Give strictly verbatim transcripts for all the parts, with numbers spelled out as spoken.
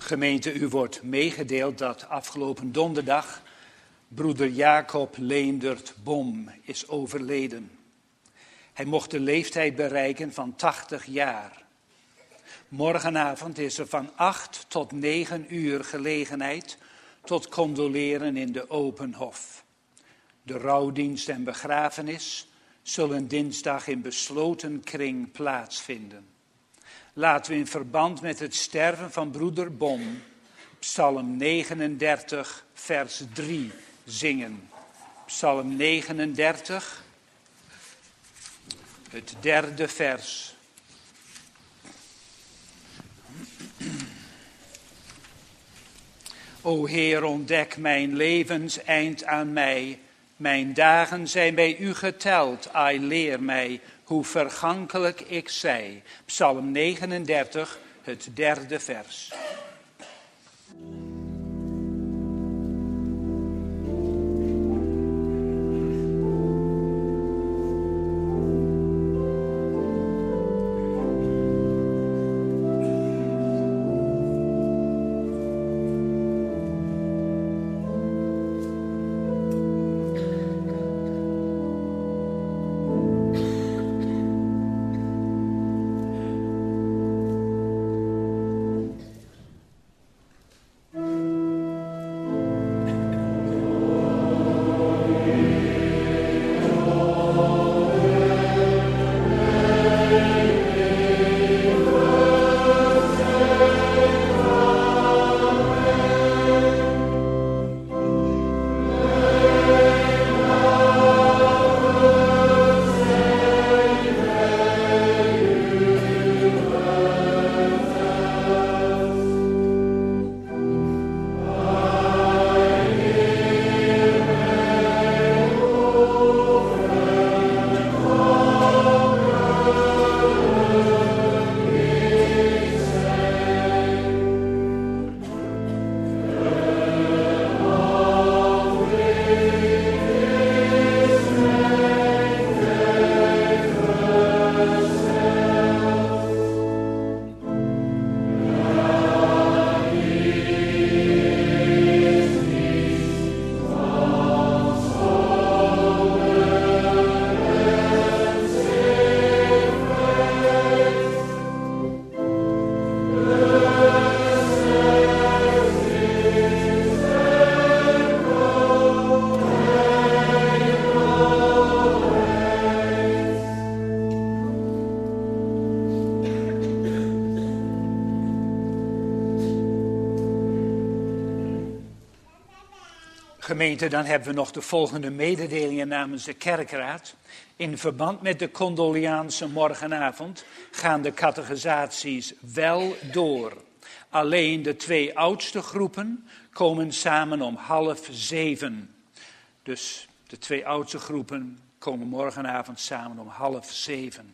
Gemeente, u wordt meegedeeld dat afgelopen donderdag broeder Jacob Leendert Bom is overleden. Hij mocht de leeftijd bereiken van tachtig jaar. Morgenavond is er van acht tot negen uur gelegenheid tot condoleren in de Openhof. De rouwdienst en begrafenis zullen dinsdag in besloten kring plaatsvinden. Laten we in verband met het sterven van broeder Bom Psalm negenendertig vers drie zingen. Psalm negenendertig, het derde vers. O Heer, ontdek mijn levenseind aan mij. Mijn dagen zijn bij u geteld. Ai, leer mij hoe vergankelijk ik zij. Psalm negenendertig, het derde vers. Gemeente, dan hebben we nog de volgende mededelingen namens de kerkraad. In verband met de condoliaanse morgenavond gaan de catechisaties wel door. Alleen de twee oudste groepen komen samen om half zeven. Dus de twee oudste groepen komen morgenavond samen om half zeven.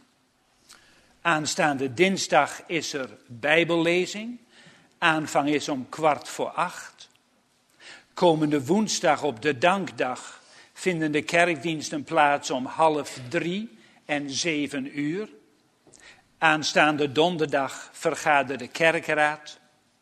Aanstaande dinsdag is er bijbellezing. Aanvang is om kwart voor acht. Komende woensdag op de dankdag vinden de kerkdiensten plaats om half drie en zeven uur. Aanstaande donderdag vergadert de kerkraad.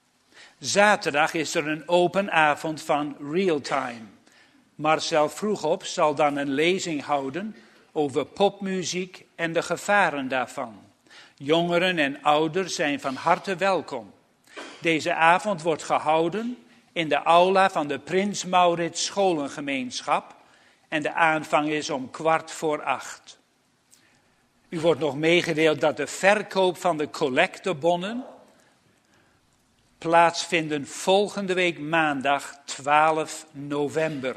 Zaterdag is er een open avond van Realtime. Marcel Vroegop zal dan een lezing houden over popmuziek en de gevaren daarvan. Jongeren en ouders zijn van harte welkom. Deze avond wordt gehouden in de aula van de Prins Maurits Scholengemeenschap en de aanvang is om kwart voor acht. U wordt nog meegedeeld dat de verkoop van de collectebonnen plaatsvinden volgende week maandag twaalf november.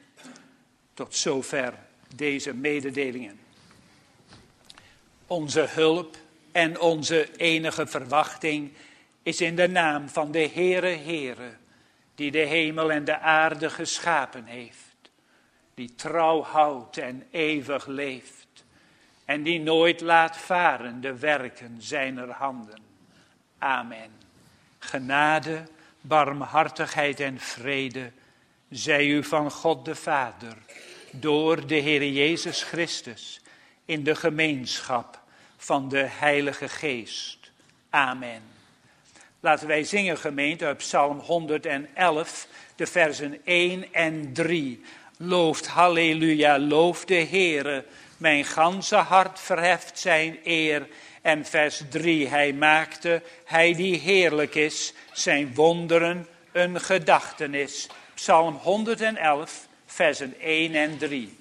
Tot zover deze mededelingen. Onze hulp en onze enige verwachting is in de naam van de Heere Heere, die de hemel en de aarde geschapen heeft, die trouw houdt en eeuwig leeft, en die nooit laat varen de werken zijner handen. Amen. Genade, barmhartigheid en vrede zij u van God de Vader, door de Heere Jezus Christus, in de gemeenschap van de Heilige Geest. Amen. Laten wij zingen, gemeente, uit Psalm honderd-elf, de versen één en drie. Looft, halleluja, loof de Heere, mijn ganse hart verheft zijn eer. En vers drie, hij maakte, hij die heerlijk is, zijn wonderen een gedachtenis. Psalm honderd-elf, versen één en drie.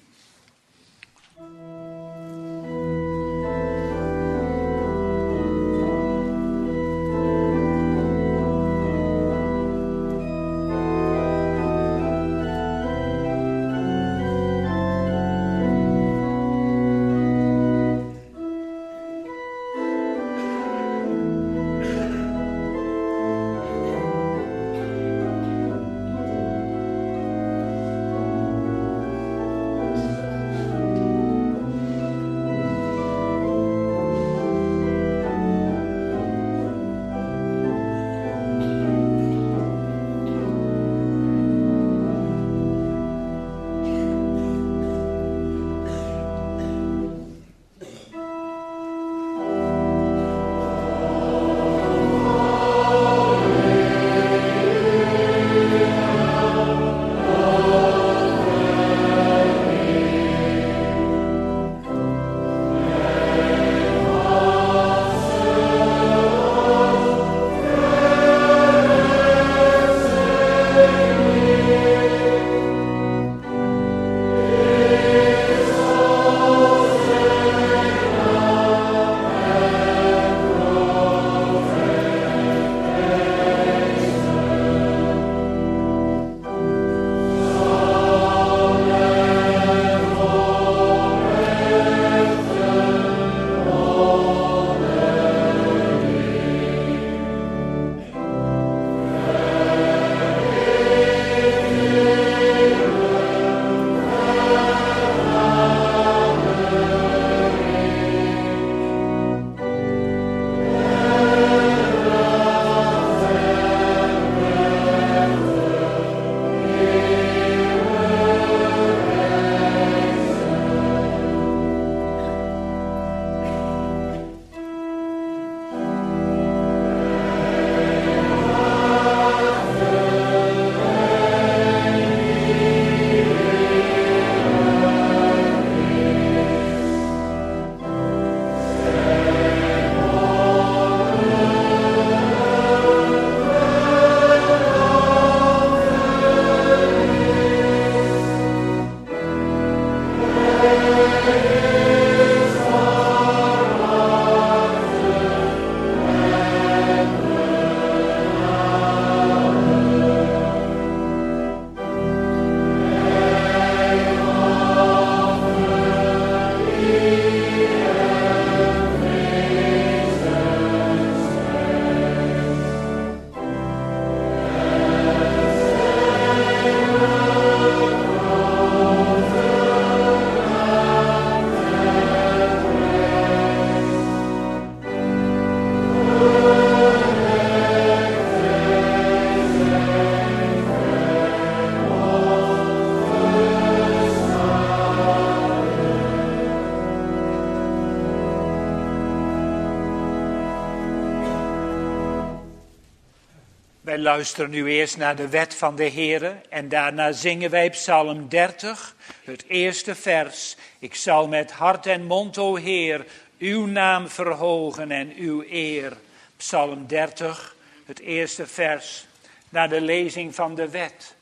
Wij luisteren nu eerst naar de wet van de Heere en daarna zingen wij Psalm dertig, het eerste vers. Ik zal met hart en mond, o Heer, uw naam verhogen en uw eer. Psalm dertig, het eerste vers, naar de lezing van de wet.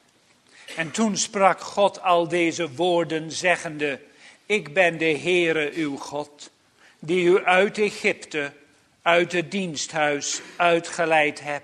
En toen sprak God al deze woorden zeggende, ik ben de Heere uw God, die u uit Egypte, uit het diensthuis uitgeleid heb.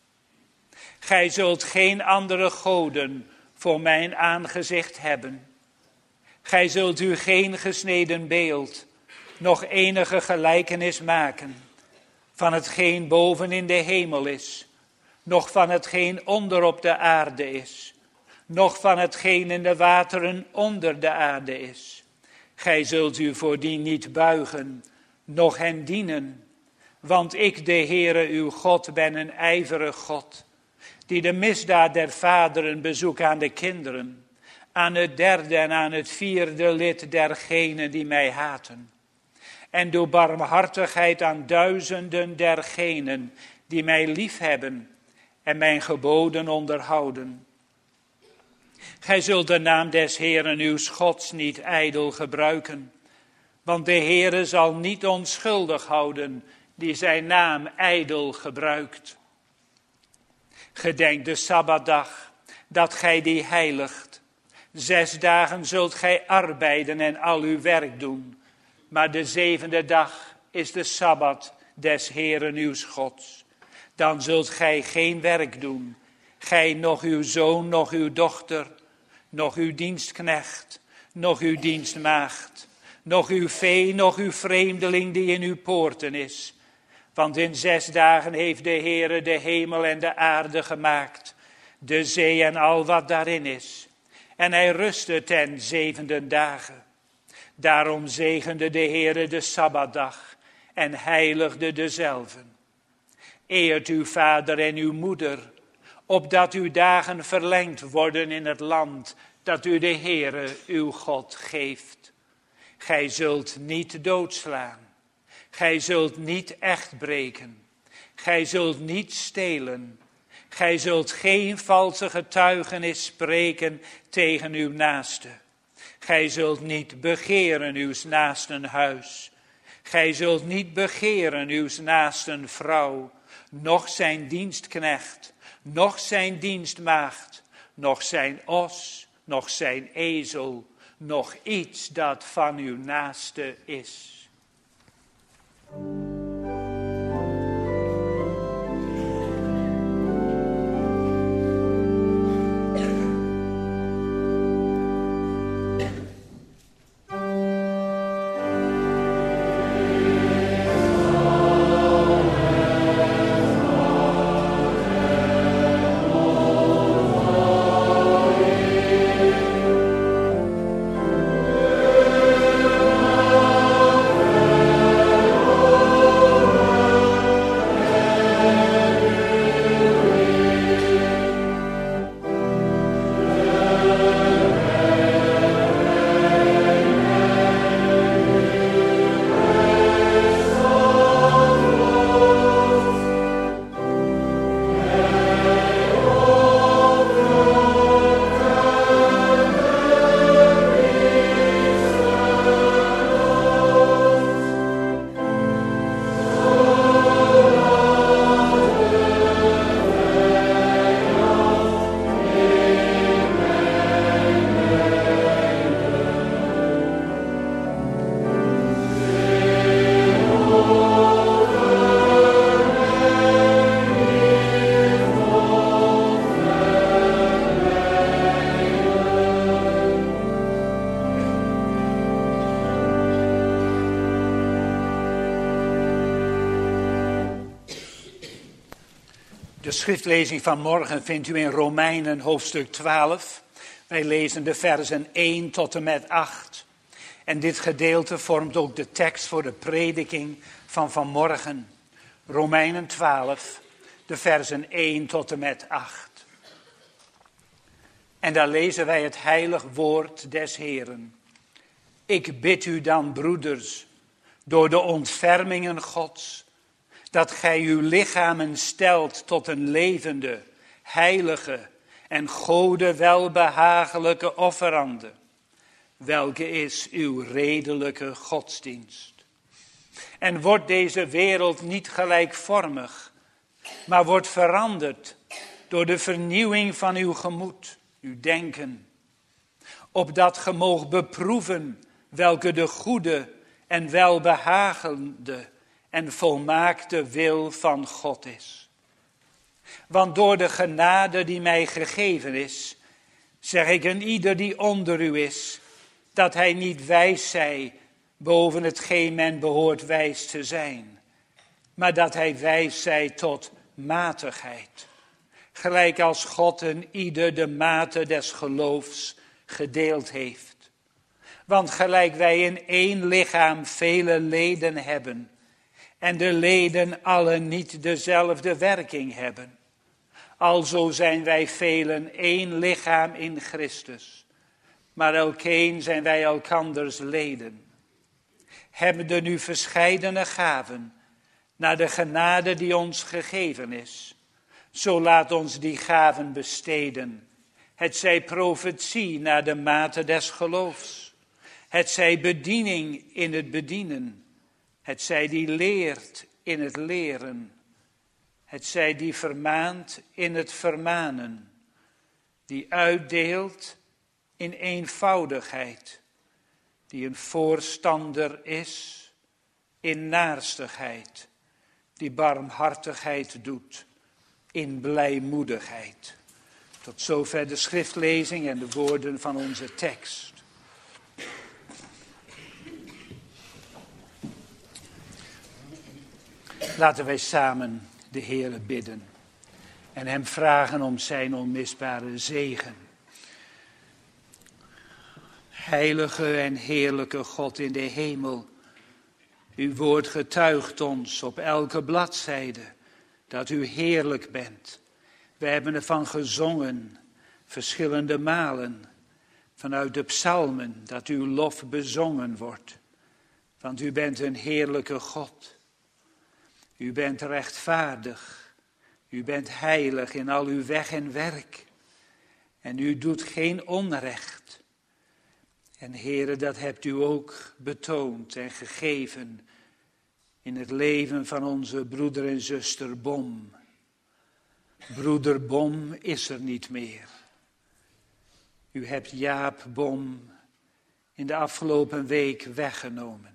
Gij zult geen andere goden voor mijn aangezicht hebben. Gij zult u geen gesneden beeld, nog enige gelijkenis maken, van hetgeen boven in de hemel is, noch van hetgeen onder op de aarde is, noch van hetgeen in de wateren onder de aarde is. Gij zult u voor die niet buigen, noch hen dienen, want ik, de Heere uw God, ben een ijverig God, die de misdaad der vaderen bezoekt aan de kinderen, aan het derde en aan het vierde lid dergenen die mij haten. En doe barmhartigheid aan duizenden dergenen die mij liefhebben en mijn geboden onderhouden. Gij zult de naam des Heeren uws Gods niet ijdel gebruiken, want de Heere zal niet onschuldig houden die zijn naam ijdel gebruikt. Gedenk de Sabbatdag, dat gij die heiligt. Zes dagen zult gij arbeiden en al uw werk doen, maar de zevende dag is de Sabbat des Heeren uws Gods. Dan zult gij geen werk doen, gij, noch uw zoon, noch uw dochter, noch uw dienstknecht, noch uw dienstmaagd, noch uw vee, noch uw vreemdeling die in uw poorten is. Want in zes dagen heeft de Heere de hemel en de aarde gemaakt, de zee en al wat daarin is. En hij rustte ten zevende dagen. Daarom zegende de Heere de Sabbatdag en heiligde dezelve. Eert uw vader en uw moeder, opdat uw dagen verlengd worden in het land dat u de Heere uw God geeft. Gij zult niet doodslaan. Gij zult niet echt breken. Gij zult niet stelen. Gij zult geen valse getuigenis spreken tegen uw naaste. Gij zult niet begeren uws naasten huis. Gij zult niet begeren uws naasten vrouw, noch zijn dienstknecht, noch zijn dienstmaagd, noch zijn os, noch zijn ezel, noch iets dat van uw naaste is. De schriftlezing van morgen vindt u in Romeinen hoofdstuk twaalf. Wij lezen de versen één tot en met acht. En dit gedeelte vormt ook de tekst voor de prediking van vanmorgen. Romeinen twaalf, de versen één tot en met acht. En daar lezen wij het heilig woord des Heeren. Ik bid u dan, broeders, door de ontfermingen Gods, dat gij uw lichamen stelt tot een levende, heilige en Gode welbehagelijke offerande, welke is uw redelijke godsdienst. En wordt deze wereld niet gelijkvormig, maar wordt veranderd door de vernieuwing van uw gemoed, uw denken, opdat ge moogt beproeven welke de goede en welbehagende en volmaakte wil van God is. Want door de genade die mij gegeven is, zeg ik aan ieder die onder u is, dat hij niet wijs zij boven hetgeen men behoort wijs te zijn, maar dat hij wijs zij tot matigheid, gelijk als God een ieder de mate des geloofs gedeeld heeft. Want gelijk wij in één lichaam vele leden hebben, en de leden alle niet dezelfde werking hebben, alzo zijn wij velen één lichaam in Christus, maar elkeen zijn wij elkanders leden. Hebben er nu verscheidene gaven, naar de genade die ons gegeven is. Zo laat ons die gaven besteden. Het zij profetie naar de mate des geloofs. Het zij bediening in het bedienen. Het zij die leert in het leren. Het zij die vermaant in het vermanen. Die uitdeelt in eenvoudigheid. Die een voorstander is in naarstigheid. Die barmhartigheid doet in blijmoedigheid. Tot zover de schriftlezing en de woorden van onze tekst. Laten wij samen de Heere bidden en hem vragen om zijn onmisbare zegen. Heilige en heerlijke God in de hemel, uw woord getuigt ons op elke bladzijde dat u heerlijk bent. We hebben ervan gezongen, verschillende malen, vanuit de psalmen, dat uw lof bezongen wordt. Want u bent een heerlijke God. U bent rechtvaardig. U bent heilig in al uw weg en werk. En u doet geen onrecht. En Heere, dat hebt u ook betoond en gegeven in het leven van onze broeder en zuster Bom. Broeder Bom is er niet meer. U hebt Jaap Bom in de afgelopen week weggenomen.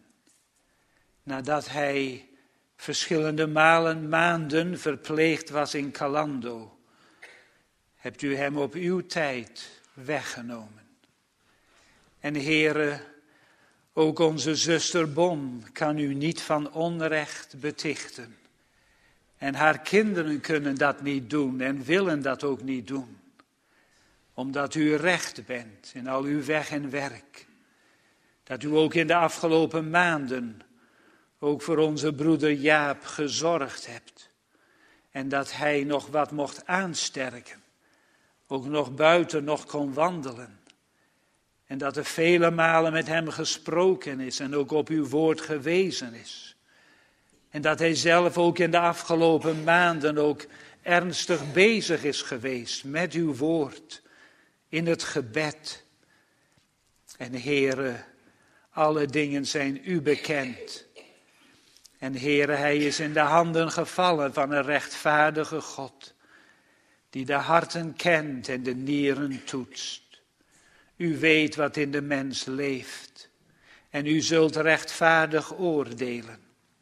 Nadat hij verschillende malen, maanden verpleegd was in Calando, hebt u hem op uw tijd weggenomen. En Heere, ook onze zuster Bom kan u niet van onrecht betichten. En haar kinderen kunnen dat niet doen en willen dat ook niet doen. Omdat u recht bent in al uw weg en werk. Dat u ook in de afgelopen maanden ook voor onze broeder Jaap gezorgd hebt. En dat hij nog wat mocht aansterken. Ook nog buiten nog kon wandelen. En dat er vele malen met hem gesproken is en ook op uw woord gewezen is. En dat hij zelf ook in de afgelopen maanden ook ernstig bezig is geweest met uw woord. In het gebed. En Heere, alle dingen zijn u bekend. En Heere, hij is in de handen gevallen van een rechtvaardige God. Die de harten kent en de nieren toetst. U weet wat in de mens leeft. En u zult rechtvaardig oordelen.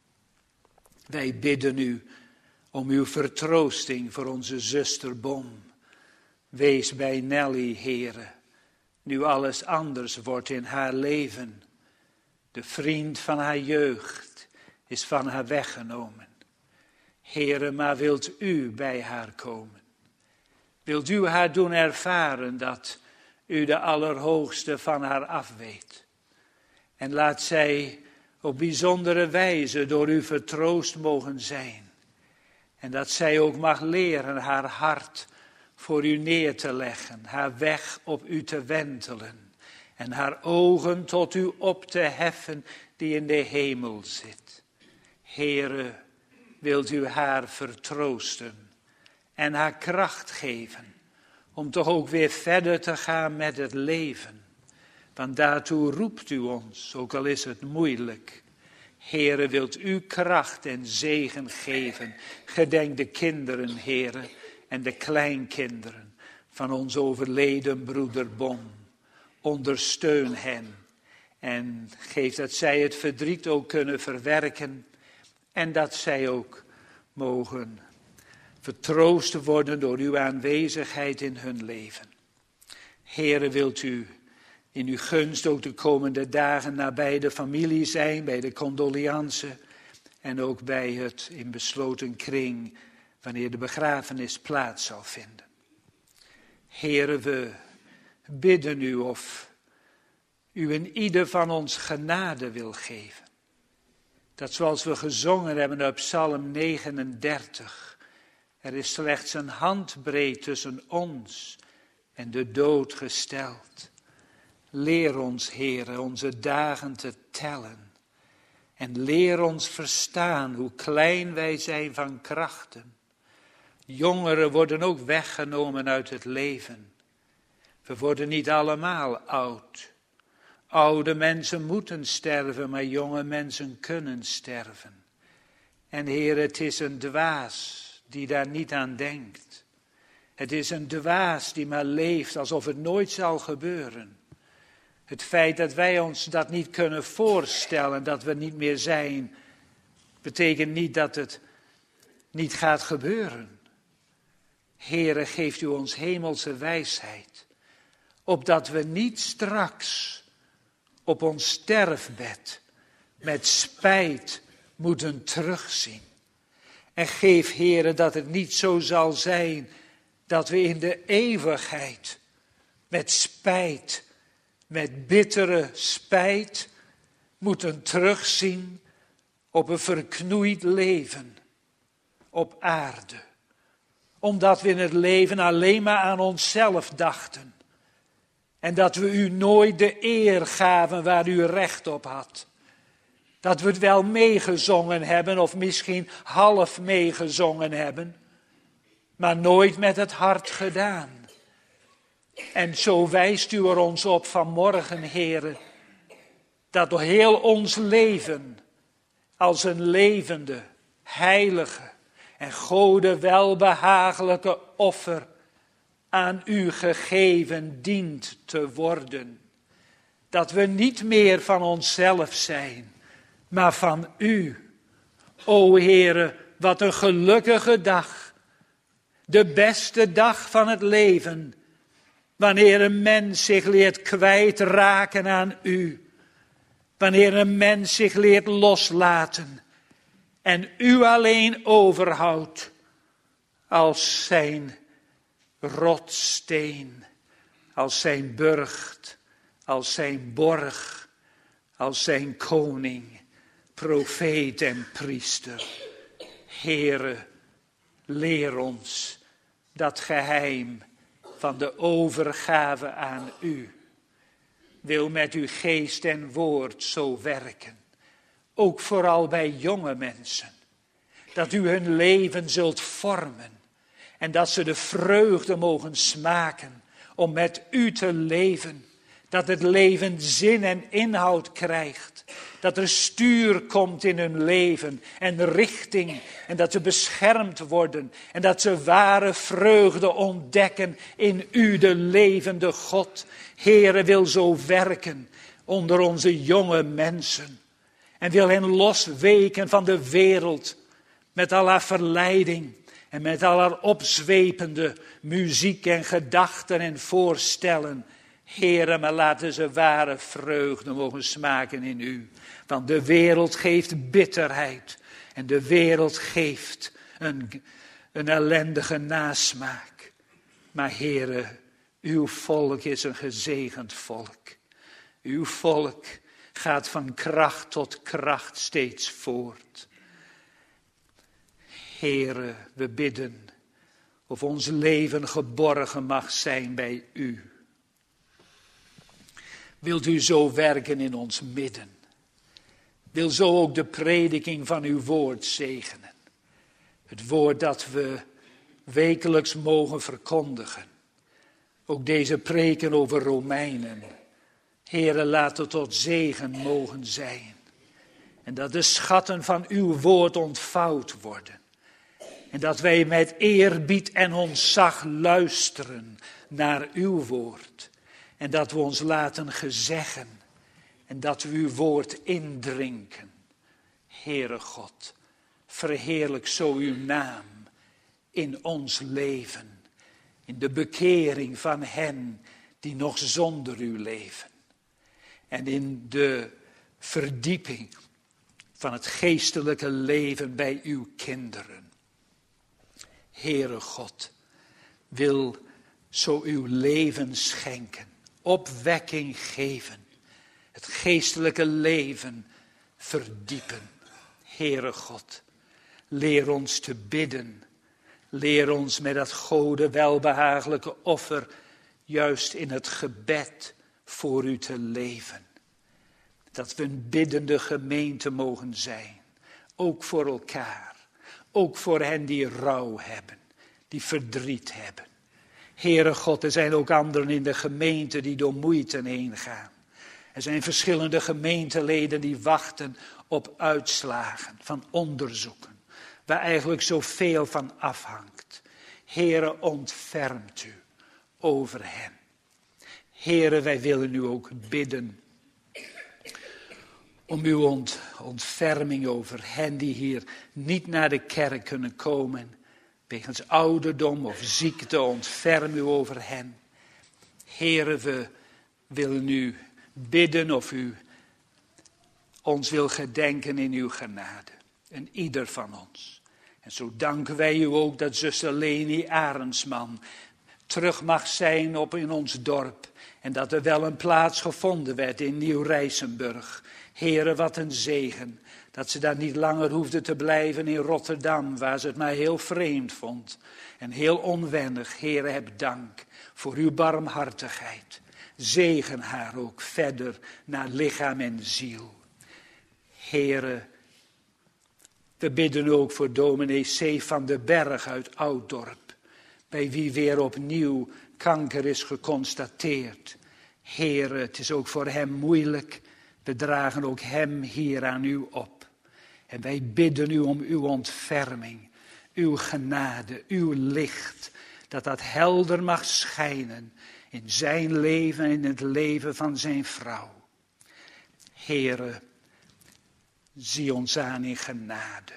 Wij bidden u om uw vertroosting voor onze zuster Bom. Wees bij Nelly, Heere, nu alles anders wordt in haar leven. De vriend van haar jeugd is van haar weggenomen. Heere, maar wilt u bij haar komen? Wilt u haar doen ervaren dat u de Allerhoogste van haar afweet? En laat zij op bijzondere wijze door u vertroost mogen zijn. En dat zij ook mag leren haar hart voor u neer te leggen, haar weg op u te wentelen en haar ogen tot u op te heffen die in de hemel zit. Heere, wilt u haar vertroosten en haar kracht geven om toch ook weer verder te gaan met het leven. Want daartoe roept u ons, ook al is het moeilijk. Heere, wilt u kracht en zegen geven. Gedenk de kinderen, Heere, en de kleinkinderen van onze overleden broeder Bom. Ondersteun hen en geef dat zij het verdriet ook kunnen verwerken. En dat zij ook mogen vertroost worden door uw aanwezigheid in hun leven. Heere, wilt u in uw gunst ook de komende dagen nabij de familie zijn, bij de condoliance en ook bij het in besloten kring, wanneer de begrafenis plaats zal vinden. Heere, we bidden u of u in ieder van ons genade wil geven. Dat zoals we gezongen hebben op Psalm negenendertig, er is slechts een handbreed tussen ons en de dood gesteld. Leer ons, Heere, onze dagen te tellen En leer ons verstaan hoe klein wij zijn van krachten. Jongeren worden ook weggenomen uit het leven. We worden niet allemaal oud. Oude mensen moeten sterven, maar jonge mensen kunnen sterven. En Heer, het is een dwaas die daar niet aan denkt. Het is een dwaas die maar leeft alsof het nooit zal gebeuren. Het feit dat wij ons dat niet kunnen voorstellen, dat we niet meer zijn, betekent niet dat het niet gaat gebeuren. Heere, geeft u ons hemelse wijsheid, opdat we niet straks op ons sterfbed met spijt moeten terugzien. En geef, Heere, dat het niet zo zal zijn dat we in de eeuwigheid met spijt, met bittere spijt, moeten terugzien op een verknoeid leven op aarde. Omdat we in het leven alleen maar aan onszelf dachten. En dat we u nooit de eer gaven waar u recht op had. Dat we het wel meegezongen hebben of misschien half meegezongen hebben. Maar nooit met het hart gedaan. En zo wijst u er ons op vanmorgen, Heere, dat door heel ons leven als een levende, heilige en Gode welbehagelijke offer aan u gegeven dient te worden. Dat we niet meer van onszelf zijn, maar van u. O Heere, wat een gelukkige dag. De beste dag van het leven. Wanneer een mens zich leert kwijtraken aan u. Wanneer een mens zich leert loslaten. En u alleen overhoudt als zijn rotsteen, als zijn burcht, als zijn borg, als zijn koning, profeet en priester. Heere, leer ons dat geheim van de overgave aan u. Wil met uw geest en woord zo werken. Ook vooral bij jonge mensen. Dat u hun leven zult vormen. En dat ze de vreugde mogen smaken om met u te leven. Dat het leven zin en inhoud krijgt. Dat er stuur komt in hun leven en richting. En dat ze beschermd worden. En dat ze ware vreugde ontdekken in u, de levende God. Heere, wil zo werken onder onze jonge mensen. En wil hen losweken van de wereld met al haar verleiding. En met al haar opzwepende muziek en gedachten en voorstellen. Heere, maar laten ze ware vreugde mogen smaken in u. Want de wereld geeft bitterheid. En de wereld geeft een, een ellendige nasmaak. Maar Heere, uw volk is een gezegend volk. Uw volk gaat van kracht tot kracht steeds voort. Heere, we bidden of ons leven geborgen mag zijn bij u. Wilt u zo werken in ons midden? Wil zo ook de prediking van uw woord zegenen? Het woord dat we wekelijks mogen verkondigen. Ook deze preken over Romeinen. Heere, laat het tot zegen mogen zijn. En dat de schatten van uw woord ontvouwd worden. En dat wij met eerbied en ontzag luisteren naar uw woord. En dat we ons laten gezeggen. En dat we uw woord indrinken. Heere God, verheerlijk zo uw naam in ons leven. In de bekering van hen die nog zonder u leven. En in de verdieping van het geestelijke leven bij uw kinderen. Heere God, wil zo uw leven schenken, opwekking geven, het geestelijke leven verdiepen. Heere God, leer ons te bidden, leer ons met dat Gode welbehagelijke offer juist in het gebed voor u te leven. Dat we een biddende gemeente mogen zijn. Ook voor elkaar. Ook voor hen die rouw hebben. Die verdriet hebben. Heere God, er zijn ook anderen in de gemeente die door moeite heen gaan. Er zijn verschillende gemeenteleden die wachten op uitslagen van onderzoeken. Waar eigenlijk zoveel van afhangt. Heere, ontfermt u over hen. Heere, wij willen u ook bidden. Om uw ont, ontferming over hen die hier niet naar de kerk kunnen komen. Wegens ouderdom of ziekte, ontferm u over hen. Heere, we willen u bidden of u ons wil gedenken in uw genade. En ieder van ons. En zo danken wij u ook dat zuster Leni Arendsman terug mag zijn op in ons dorp. En dat er wel een plaats gevonden werd in Nieuw-Rijsenburg. Heere, wat een zegen. Dat ze daar niet langer hoefde te blijven in Rotterdam, waar ze het maar heel vreemd vond. En heel onwennig. Heere, heb dank voor uw barmhartigheid. Zegen haar ook verder naar lichaam en ziel. Heere, we bidden ook voor dominee C. van den Berg uit Ouddorp. Bij wie weer opnieuw kanker is geconstateerd. Heere, het is ook voor hem moeilijk. We dragen ook hem hier aan u op. En wij bidden u om uw ontferming, uw genade, uw licht. Dat dat helder mag schijnen in zijn leven en in het leven van zijn vrouw. Heere, zie ons aan in genade.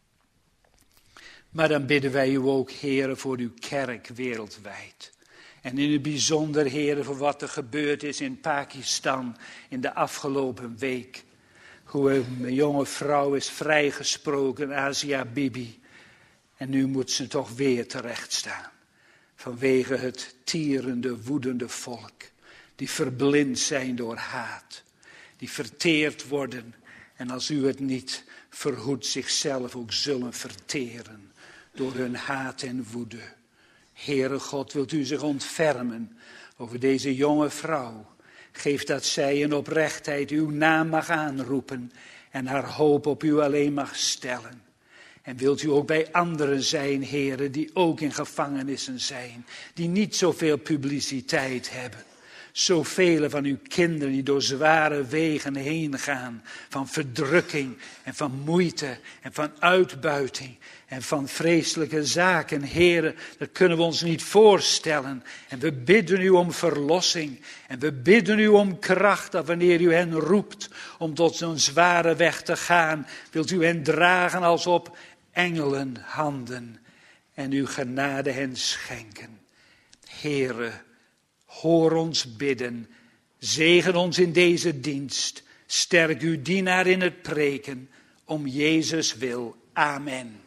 Maar dan bidden wij u ook, Heere, voor uw kerk wereldwijd. En in het bijzonder, Heere, voor wat er gebeurd is in Pakistan in de afgelopen week. Hoe een jonge vrouw is vrijgesproken, Asia Bibi. En nu moet ze toch weer terecht staan. Vanwege het tierende, woedende volk. Die verblind zijn door haat. Die verteerd worden. En als u het niet verhoedt, zichzelf ook zullen verteren. Door hun haat en woede. Heere God, wilt u zich ontfermen over deze jonge vrouw. Geef dat zij in oprechtheid uw naam mag aanroepen en haar hoop op u alleen mag stellen. En wilt u ook bij anderen zijn, heren, die ook in gevangenissen zijn, die niet zoveel publiciteit hebben. Zoveel van uw kinderen die door zware wegen heen gaan, van verdrukking en van moeite en van uitbuiting en van vreselijke zaken. Heren, dat kunnen we ons niet voorstellen. En we bidden u om verlossing en we bidden u om kracht, dat wanneer u hen roept om tot zo'n zware weg te gaan, wilt u hen dragen als op engelenhanden en uw genade hen schenken. Heren, hoor ons bidden, zegen ons in deze dienst, sterk uw dienaar in het preken, om Jezus wil. Amen.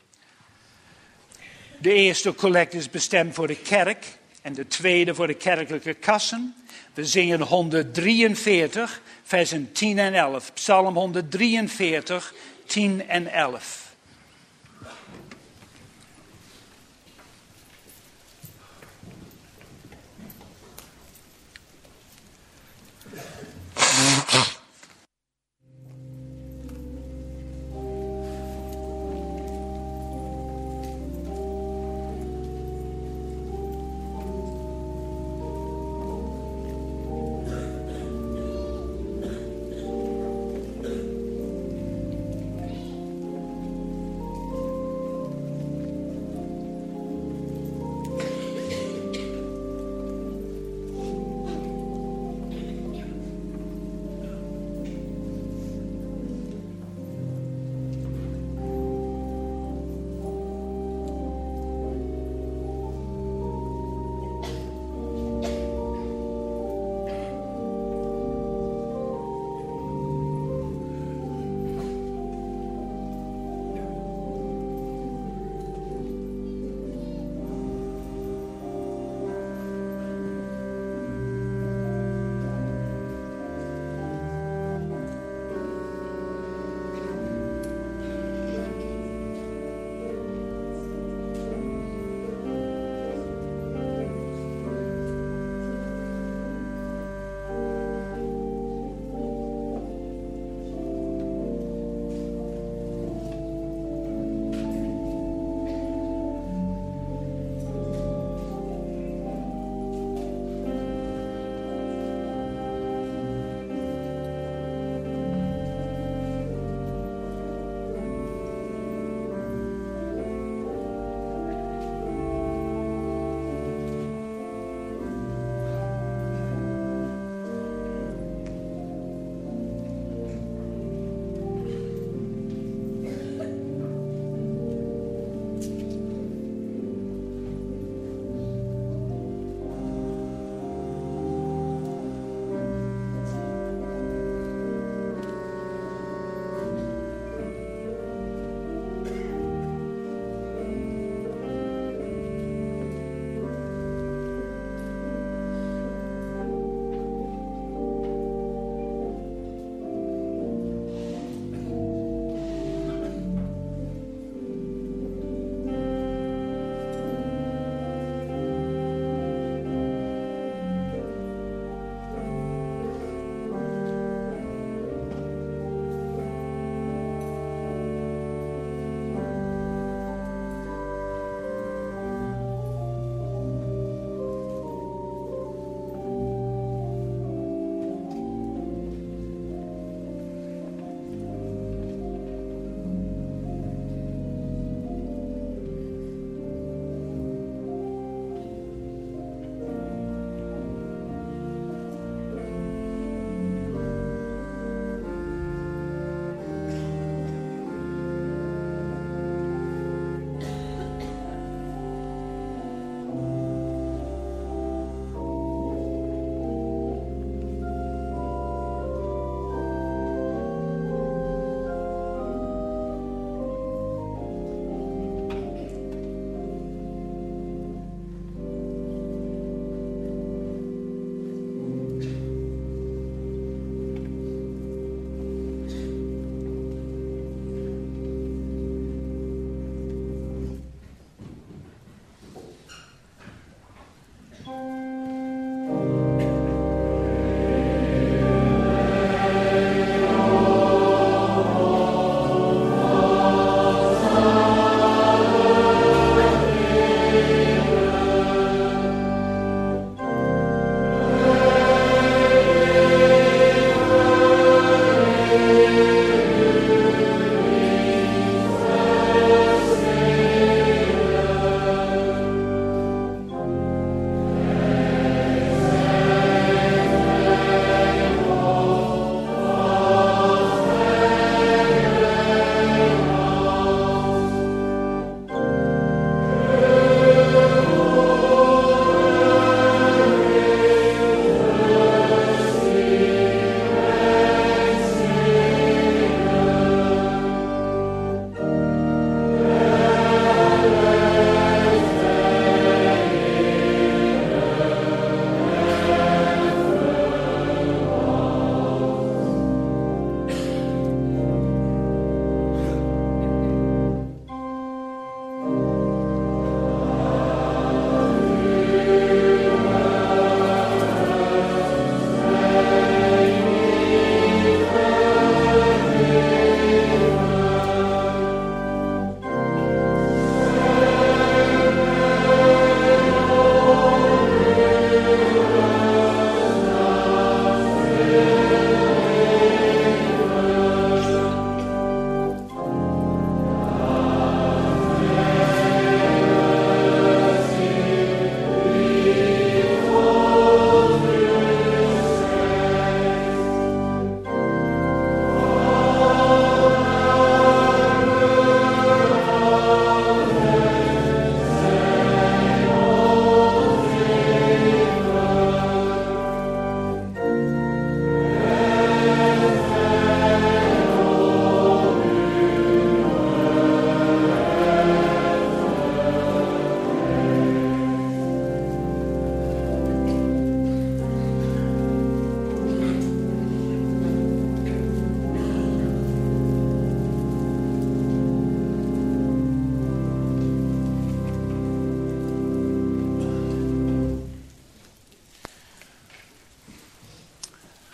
De eerste collect is bestemd voor de kerk en de tweede voor de kerkelijke kassen. We zingen honderddrieënveertig, versen tien en elf. Psalm honderddrieënveertig, tien en elf.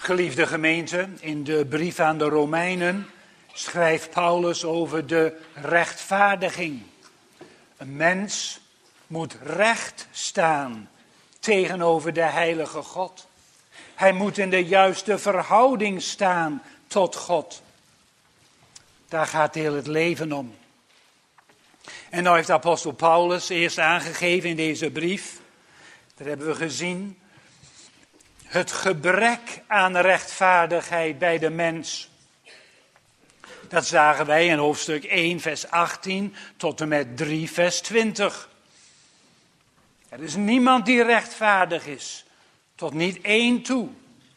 Geliefde gemeente, in de brief aan de Romeinen schrijft Paulus over de rechtvaardiging. Een mens moet recht staan tegenover de heilige God. Hij moet in de juiste verhouding staan tot God. Daar gaat heel het leven om. En nou heeft de apostel Paulus eerst aangegeven in deze brief, dat hebben we gezien, het gebrek aan rechtvaardigheid bij de mens. Dat zagen wij in hoofdstuk één, vers achttien tot en met drie, vers twintig. Er is niemand die rechtvaardig is, tot niet één toe.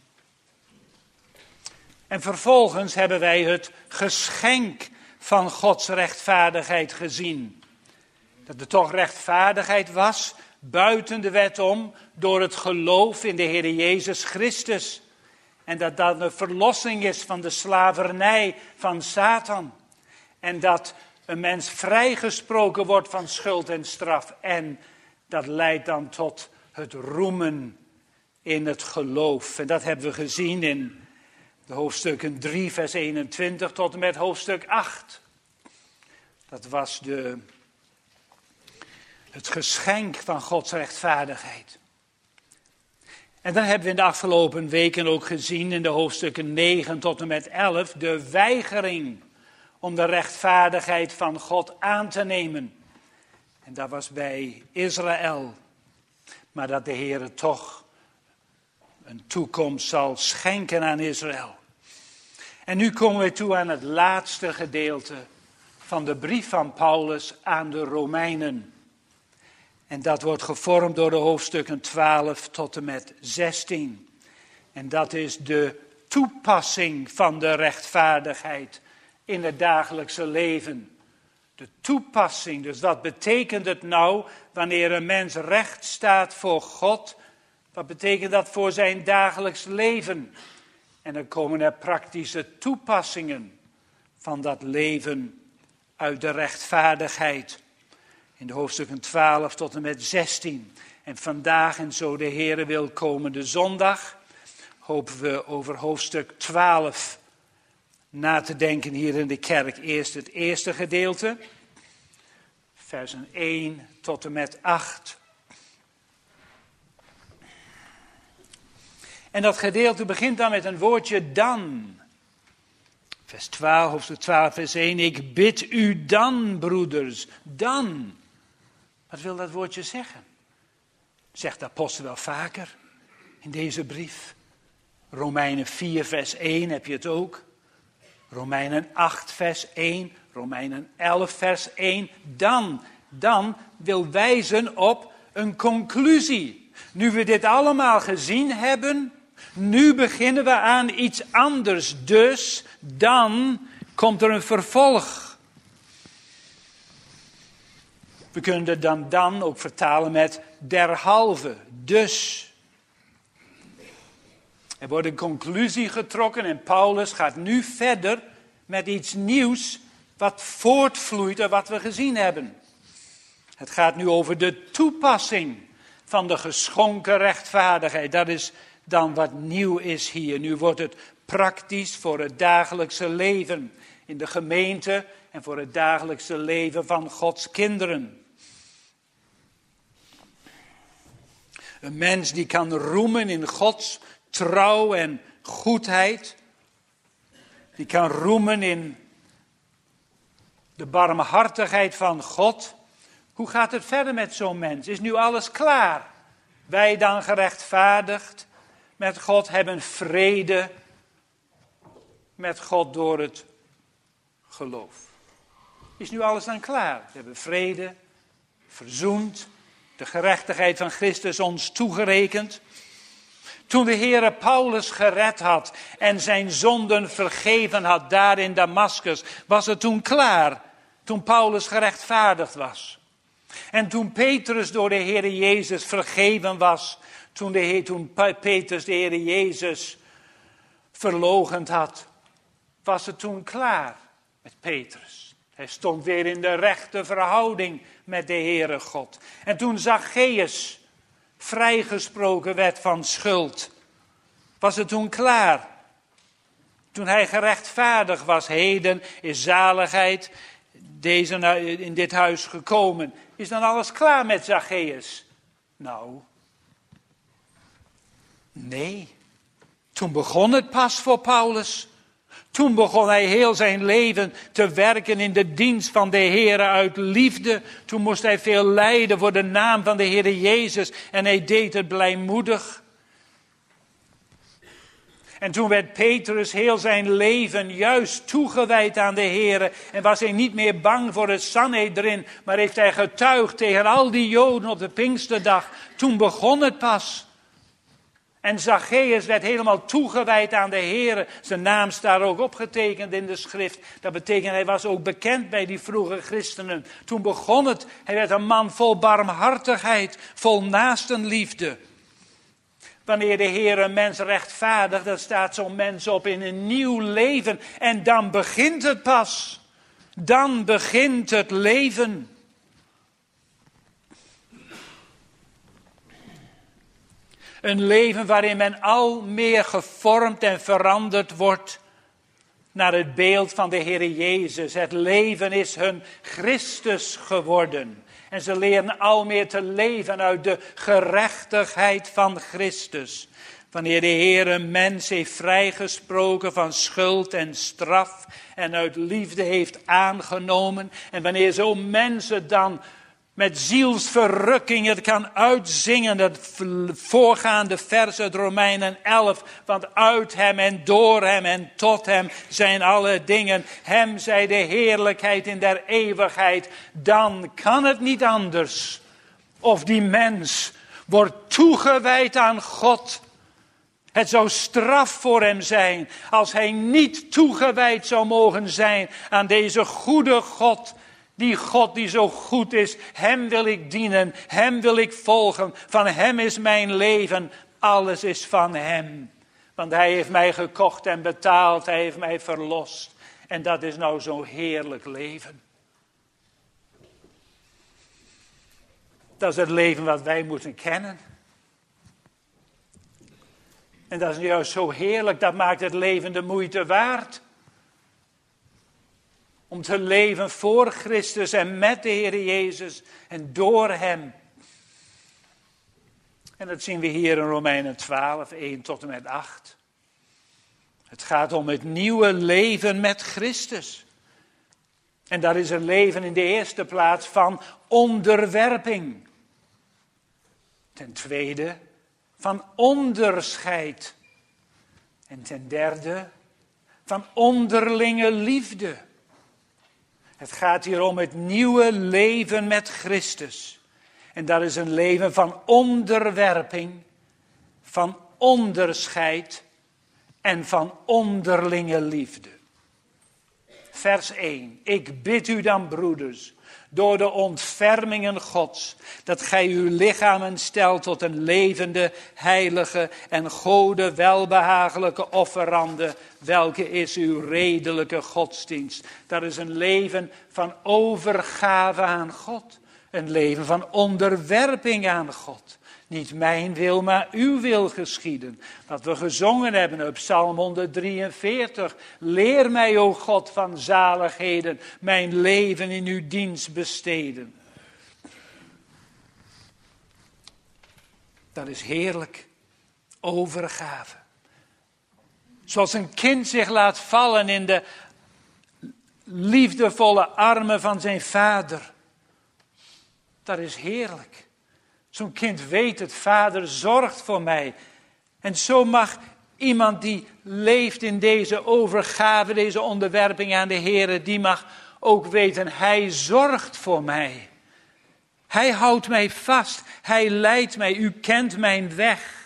En vervolgens hebben wij het geschenk van Gods rechtvaardigheid gezien. Dat er toch rechtvaardigheid was, buiten de wet om, door het geloof in de Heer Jezus Christus. En dat dat een verlossing is van de slavernij van Satan. En dat een mens vrijgesproken wordt van schuld en straf. En dat leidt dan tot het roemen in het geloof. En dat hebben we gezien in de hoofdstukken drie, vers eenentwintig tot en met hoofdstuk acht. Dat was de, het geschenk van Gods rechtvaardigheid. En dan hebben we in de afgelopen weken ook gezien in de hoofdstukken negen tot en met elf de weigering om de rechtvaardigheid van God aan te nemen. En dat was bij Israël. Maar dat de Heer toch een toekomst zal schenken aan Israël. En nu komen we toe aan het laatste gedeelte van de brief van Paulus aan de Romeinen. En dat wordt gevormd door de hoofdstukken twaalf tot en met zestien. En dat is de toepassing van de rechtvaardigheid in het dagelijkse leven. De toepassing, dus wat betekent het nou wanneer een mens recht staat voor God? Wat betekent dat voor zijn dagelijks leven? En dan komen er praktische toepassingen van dat leven uit de rechtvaardigheid. In de hoofdstukken twaalf tot en met zestien. En vandaag, en zo de Heere wil, komende zondag, hopen we over hoofdstuk twaalf na te denken hier in de kerk. Eerst het eerste gedeelte, versen één tot en met acht. En dat gedeelte begint dan met een woordje dan. Vers twaalf, hoofdstuk twaalf, vers één. Ik bid u dan, broeders, dan. Wat wil dat woordje zeggen? Zegt de apostel wel vaker in deze brief. Romeinen vier, vers één heb je het ook. Romeinen acht, vers één. Romeinen elf, vers één. Dan, dan wil wijzen op een conclusie. Nu we dit allemaal gezien hebben, nu beginnen we aan iets anders. Dus dan komt er een vervolg. We kunnen het dan dan ook vertalen met derhalve, dus. Er wordt een conclusie getrokken en Paulus gaat nu verder met iets nieuws wat voortvloeit uit wat we gezien hebben. Het gaat nu over de toepassing van de geschonken rechtvaardigheid. Dat is dan wat nieuw is hier. Nu wordt het praktisch voor het dagelijkse leven in de gemeente en voor het dagelijkse leven van Gods kinderen. Een mens die kan roemen in Gods trouw en goedheid. Die kan roemen in de barmhartigheid van God. Hoe gaat het verder met zo'n mens? Is nu alles klaar? Wij dan gerechtvaardigd met God, hebben vrede met God door het geloof. Is nu alles dan klaar? We hebben vrede, verzoend, de gerechtigheid van Christus ons toegerekend. Toen de Heere Paulus gered had en zijn zonden vergeven had daar in Damaskus, was het toen klaar, toen Paulus gerechtvaardigd was. En toen Petrus door de Heere Jezus vergeven was, toen, de, toen Petrus de Heere Jezus verloochend had, was het toen klaar met Petrus. Hij stond weer in de rechte verhouding met de Heere God. En toen Zacchaeus vrijgesproken werd van schuld, Was het toen klaar? Toen hij gerechtvaardigd was, heden is zaligheid deze, in dit huis gekomen. Is dan alles klaar met Zacchaeus? Nou, nee. Toen begon het pas voor Paulus. Toen begon hij heel zijn leven te werken in de dienst van de Heere uit liefde. Toen moest hij veel lijden voor de naam van de Heere Jezus. En hij deed het blijmoedig. En toen werd Petrus heel zijn leven juist toegewijd aan de Heere. En was hij niet meer bang voor het Sanhedrin. Maar heeft hij getuigd tegen al die Joden op de Pinksterdag. Toen begon het pas. En Zacchaeus werd helemaal toegewijd aan de Heere. Zijn naam staat ook opgetekend in de schrift. Dat betekent, hij was ook bekend bij die vroege christenen. Toen begon het. Hij werd een man vol barmhartigheid, vol naastenliefde. Wanneer de Heer een mens rechtvaardigt, dan staat zo'n mens op in een nieuw leven. En dan begint het pas. Dan begint het leven. Een leven waarin men al meer gevormd en veranderd wordt naar het beeld van de Heer Jezus. Het leven is hun Christus geworden. En ze leren al meer te leven uit de gerechtigheid van Christus. Wanneer de Heer een mens heeft vrijgesproken van schuld en straf en uit liefde heeft aangenomen. En wanneer zo'n mensen dan met zielsverrukking het kan uitzingen, het voorgaande vers uit Romeinen elf. Want uit hem en door hem en tot hem zijn alle dingen. Hem zij de heerlijkheid in der eeuwigheid. Dan kan het niet anders. Of die mens wordt toegewijd aan God. Het zou straf voor hem zijn als hij niet toegewijd zou mogen zijn aan deze goede God. Die God die zo goed is, hem wil ik dienen, hem wil ik volgen. Van hem is mijn leven, alles is van hem. Want hij heeft mij gekocht en betaald, hij heeft mij verlost. En dat is nou zo'n heerlijk leven. Dat is het leven wat wij moeten kennen. En dat is juist zo heerlijk, dat maakt het leven de moeite waard. Om te leven voor Christus en met de Heer Jezus en door hem. En dat zien we hier in Romeinen twaalf, één tot en met acht. Het gaat om het nieuwe leven met Christus. En dat is een leven in de eerste plaats van onderwerping. Ten tweede van onderscheid. En ten derde van onderlinge liefde. Het gaat hier om het nieuwe leven met Christus. En dat is een leven van onderwerping, van onderscheid en van onderlinge liefde. Vers één. Ik bid u dan, broeders, door de ontfermingen Gods, dat gij uw lichamen stelt tot een levende, heilige en Gode welbehagelijke offerande, welke is uw redelijke godsdienst. Dat is een leven van overgave aan God, een leven van onderwerping aan God. Niet mijn wil, maar uw wil geschieden. Wat we gezongen hebben op Psalm honderddrieënveertig. Leer mij, o God, van zaligheden, mijn leven in uw dienst besteden. Dat is heerlijk. Overgave. Zoals een kind zich laat vallen in de liefdevolle armen van zijn vader. Dat is heerlijk. Zo'n kind weet het, vader zorgt voor mij. En zo mag iemand die leeft in deze overgave, deze onderwerping aan de Heer, die mag ook weten, hij zorgt voor mij. Hij houdt mij vast, hij leidt mij, u kent mijn weg.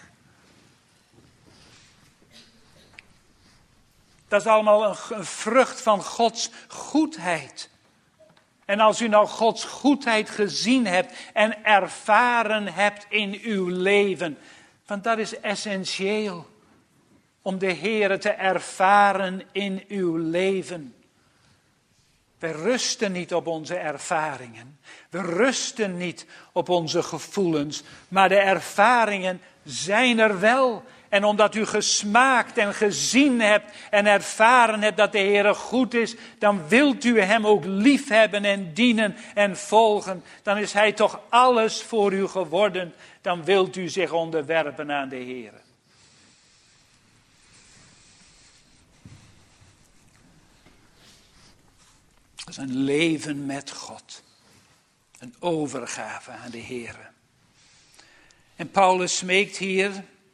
Dat is allemaal een, een vrucht van Gods goedheid. En als u nou Gods goedheid gezien hebt en ervaren hebt in uw leven, want dat is essentieel, om de Heere te ervaren in uw leven. We rusten niet op onze ervaringen, we rusten niet op onze gevoelens, maar de ervaringen zijn er wel En omdat u gesmaakt en gezien hebt en ervaren hebt dat de Heer goed is, dan wilt u hem ook liefhebben en dienen en volgen. Dan is hij toch alles voor u geworden. Dan wilt u zich onderwerpen aan de Heer. Dat is een leven met God. Een overgave aan de Heer. En Paulus smeekt hier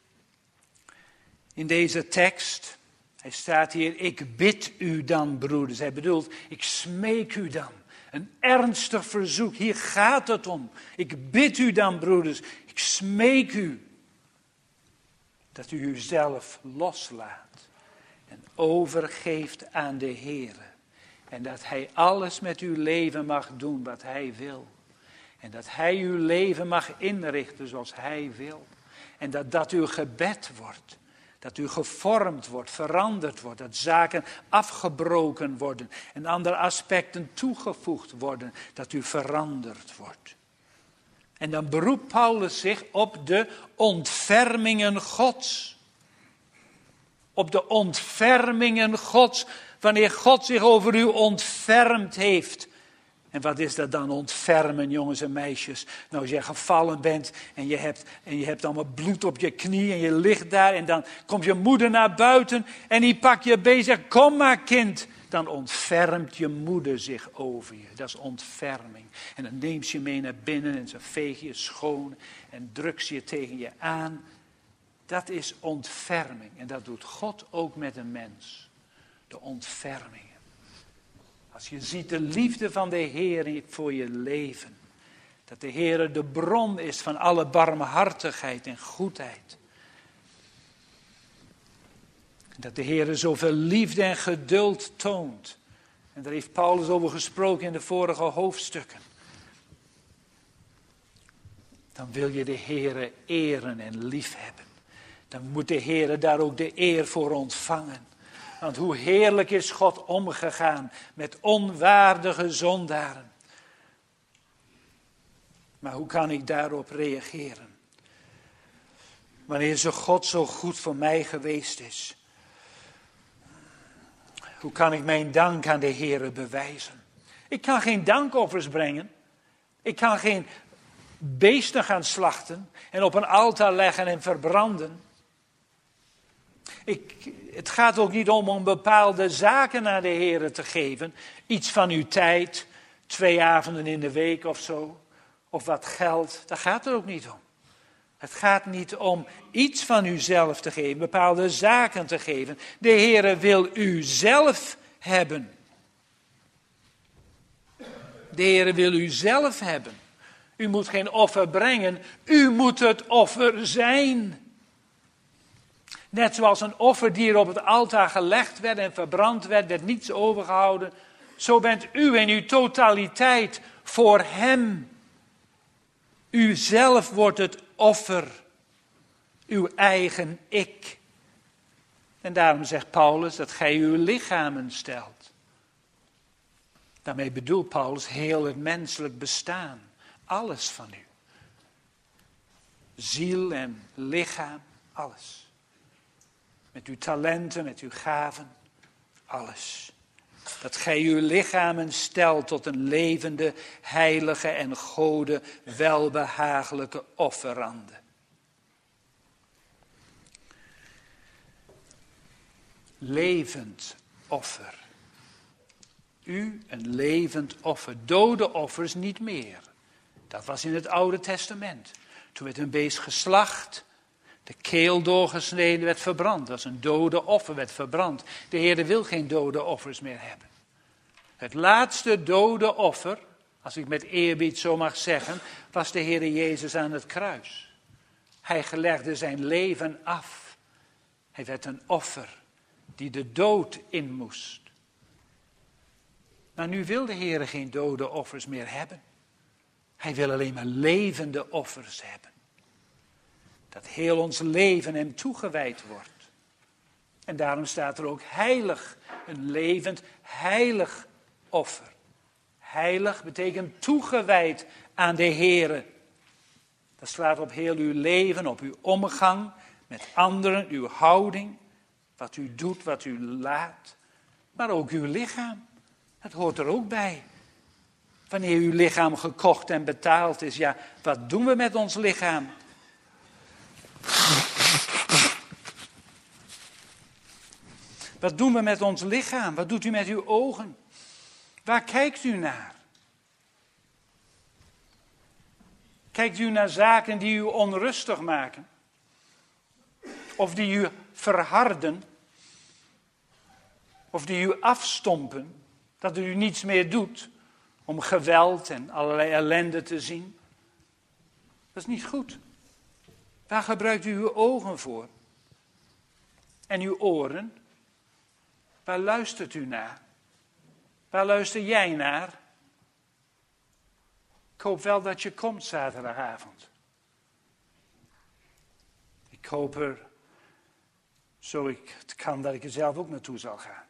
in deze tekst. Hij staat hier, ik bid u dan, broeders. Hij bedoelt, ik smeek u dan. Een ernstig verzoek, hier gaat het om. Ik bid u dan, broeders. Ik smeek u dat u uzelf loslaat en overgeeft aan de Heer. En dat hij alles met uw leven mag doen wat hij wil. En dat hij uw leven mag inrichten zoals hij wil. En dat dat uw gebed wordt. Dat u gevormd wordt, veranderd wordt. Dat zaken afgebroken worden. En andere aspecten toegevoegd worden. Dat u veranderd wordt. En dan beroept Paulus zich op de ontfermingen Gods. Op de ontfermingen Gods. Wanneer God zich over u ontfermd heeft. En wat is dat dan, ontfermen, jongens en meisjes? Nou, als je gevallen bent en je hebt, en je hebt allemaal bloed op je knie en je ligt daar. En dan komt je moeder naar buiten en die pakt je bezig. Kom maar, kind. Dan ontfermt je moeder zich over je. Dat is ontferming. En dan neemt ze je mee naar binnen en ze veegt je schoon en drukt ze je tegen je aan. Dat is ontferming. En dat doet God ook met een mens. De ontfermingen. Als je ziet de liefde van de Heer voor je leven. Dat de Heer de bron is van alle barmhartigheid en goedheid. Dat de Heer zoveel liefde en geduld toont. En daar heeft Paulus over gesproken in de vorige hoofdstukken. Dan wil je de Heer eren en liefhebben. Dan moet de Heer daar ook de eer voor ontvangen. Want hoe heerlijk is God omgegaan met onwaardige zondaren. Maar hoe kan ik daarop reageren? Wanneer zo God zo goed voor mij geweest is. Hoe kan ik mijn dank aan de Heere bewijzen? Ik kan geen dankoffers brengen. Ik kan geen beesten gaan slachten en op een altaar leggen en verbranden. Ik, het gaat ook niet om om bepaalde zaken naar de Heere te geven. Iets van uw tijd, twee avonden in de week of zo. Of wat geld, daar gaat het ook niet om. Het gaat niet om iets van uzelf te geven, bepaalde zaken te geven. De Heere wil u zelf hebben. De Heere wil u zelf hebben. U moet geen offer brengen, u moet het offer zijn. Net zoals een offerdier op het altaar gelegd werd en verbrand werd, werd niets overgehouden. Zo bent u in uw totaliteit voor hem. U zelf wordt het offer. Uw eigen ik. En daarom zegt Paulus dat gij uw lichamen stelt. Daarmee bedoelt Paulus heel het menselijk bestaan. Alles van u. Ziel en lichaam, alles. Met uw talenten, met uw gaven, alles. Dat gij uw lichamen stelt tot een levende, heilige en gode, welbehagelijke offerande. Levend offer. U een levend offer. Dode offers niet meer. Dat was in het Oude Testament. Toen werd een beest geslacht. De keel doorgesneden werd verbrand. Dat was een dode offer, werd verbrand. De Heer wil geen dode offers meer hebben. Het laatste dode offer, als ik met eerbied zo mag zeggen, was de Heer Jezus aan het kruis. Hij legde zijn leven af. Hij werd een offer die de dood in moest. Maar nu wil de Heer geen dode offers meer hebben. Hij wil alleen maar levende offers hebben. Dat heel ons leven hem toegewijd wordt. En daarom staat er ook heilig. Een levend, heilig offer. Heilig betekent toegewijd aan de Heere. Dat slaat op heel uw leven, op uw omgang met anderen, uw houding, wat u doet, wat u laat, maar ook uw lichaam. Dat hoort er ook bij. Wanneer uw lichaam gekocht en betaald is, ja, wat doen we met ons lichaam? Wat doen we met ons lichaam? Wat doet u met uw ogen? Waar kijkt u naar? Kijkt u naar zaken die u onrustig maken? Of die u verharden? Of die u afstompen? Dat u niets meer doet om geweld en allerlei ellende te zien? Dat is niet goed. Waar gebruikt u uw ogen voor? En uw oren? Waar luistert u naar? Waar luister jij naar? Ik hoop wel dat je komt zaterdagavond. Ik hoop er, zo ik het kan, dat ik er zelf ook naartoe zal gaan.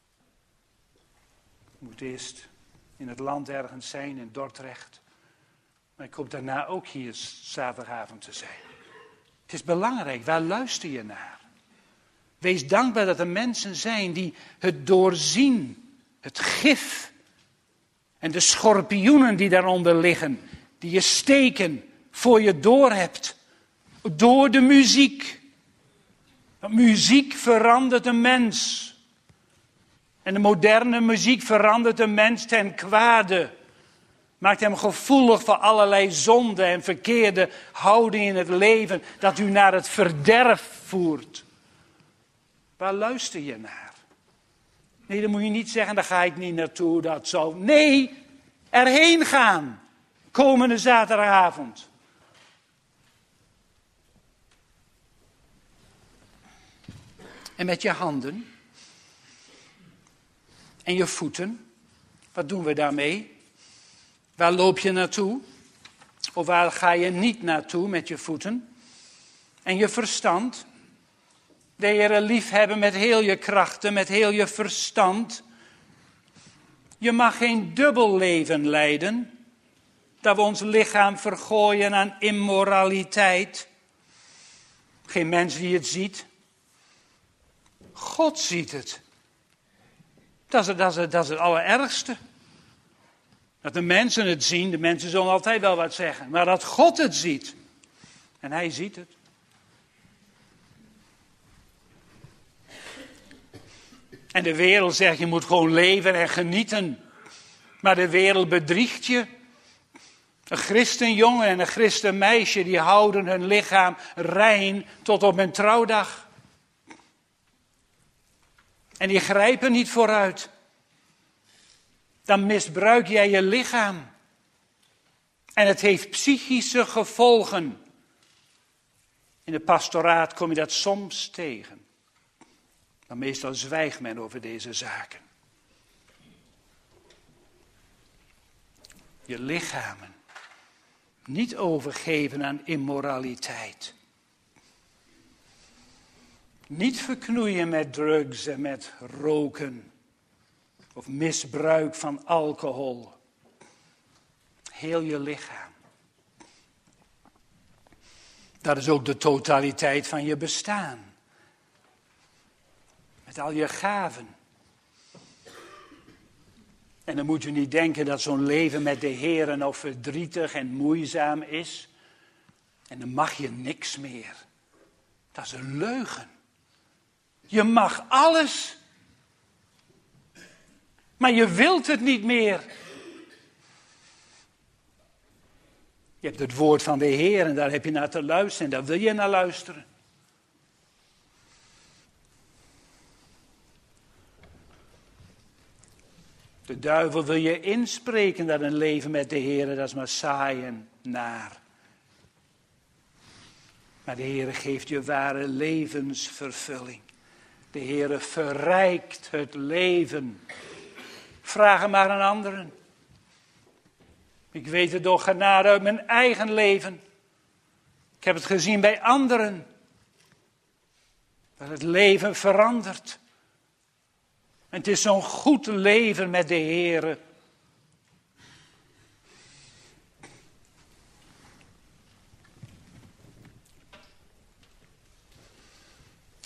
Ik moet eerst in het land ergens zijn, in Dordrecht. Maar ik hoop daarna ook hier zaterdagavond te zijn. Het is belangrijk, waar luister je naar? Wees dankbaar dat er mensen zijn die het doorzien. Het gif en de schorpioenen die daaronder liggen. Die je steken voor je doorhebt. Door de muziek. Want muziek verandert een mens. En de moderne muziek verandert een mens ten kwade. Maakt hem gevoelig voor allerlei zonde en verkeerde houding in het leven. Dat u naar het verderf voert. Waar luister je naar? Nee, dan moet je niet zeggen, daar ga ik niet naartoe, dat zo. Nee, erheen gaan. Komende zaterdagavond. En met je handen. En je voeten. Wat doen we daarmee? Waar loop je naartoe? Of waar ga je niet naartoe met je voeten? En je verstand. De Heere liefhebben met heel je krachten, met heel je verstand. Je mag geen dubbel leven leiden. Dat we ons lichaam vergooien aan immoraliteit. Geen mens die het ziet. God ziet het. Dat is, dat, is, dat is het allerergste. Dat de mensen het zien, de mensen zullen altijd wel wat zeggen. Maar dat God het ziet. En hij ziet het. En de wereld zegt, je moet gewoon leven en genieten. Maar de wereld bedriegt je. Een christenjongen en een christenmeisje, die houden hun lichaam rein tot op hun trouwdag. En die grijpen niet vooruit. Dan misbruik jij je lichaam. En het heeft psychische gevolgen. In de pastoraat kom je dat soms tegen. Maar meestal zwijgt men over deze zaken. Je lichamen niet overgeven aan immoraliteit. Niet verknoeien met drugs en met roken. Of misbruik van alcohol. Heel je lichaam. Dat is ook de totaliteit van je bestaan. Met al je gaven. En dan moet je niet denken dat zo'n leven met de Heer nou verdrietig en moeizaam is. En dan mag je niks meer. Dat is een leugen. Je mag alles. Maar je wilt het niet meer. Je hebt het woord van de Heer en daar heb je naar te luisteren en daar wil je naar luisteren. De duivel wil je inspreken dat een leven met de Heer, dat is maar saai en naar. Maar de Heer geeft je ware levensvervulling. De Heer verrijkt het leven. Vraag hem maar aan anderen. Ik weet het door genade uit mijn eigen leven. Ik heb het gezien bij anderen. Dat het leven verandert. En het is zo'n goed leven met de Heer.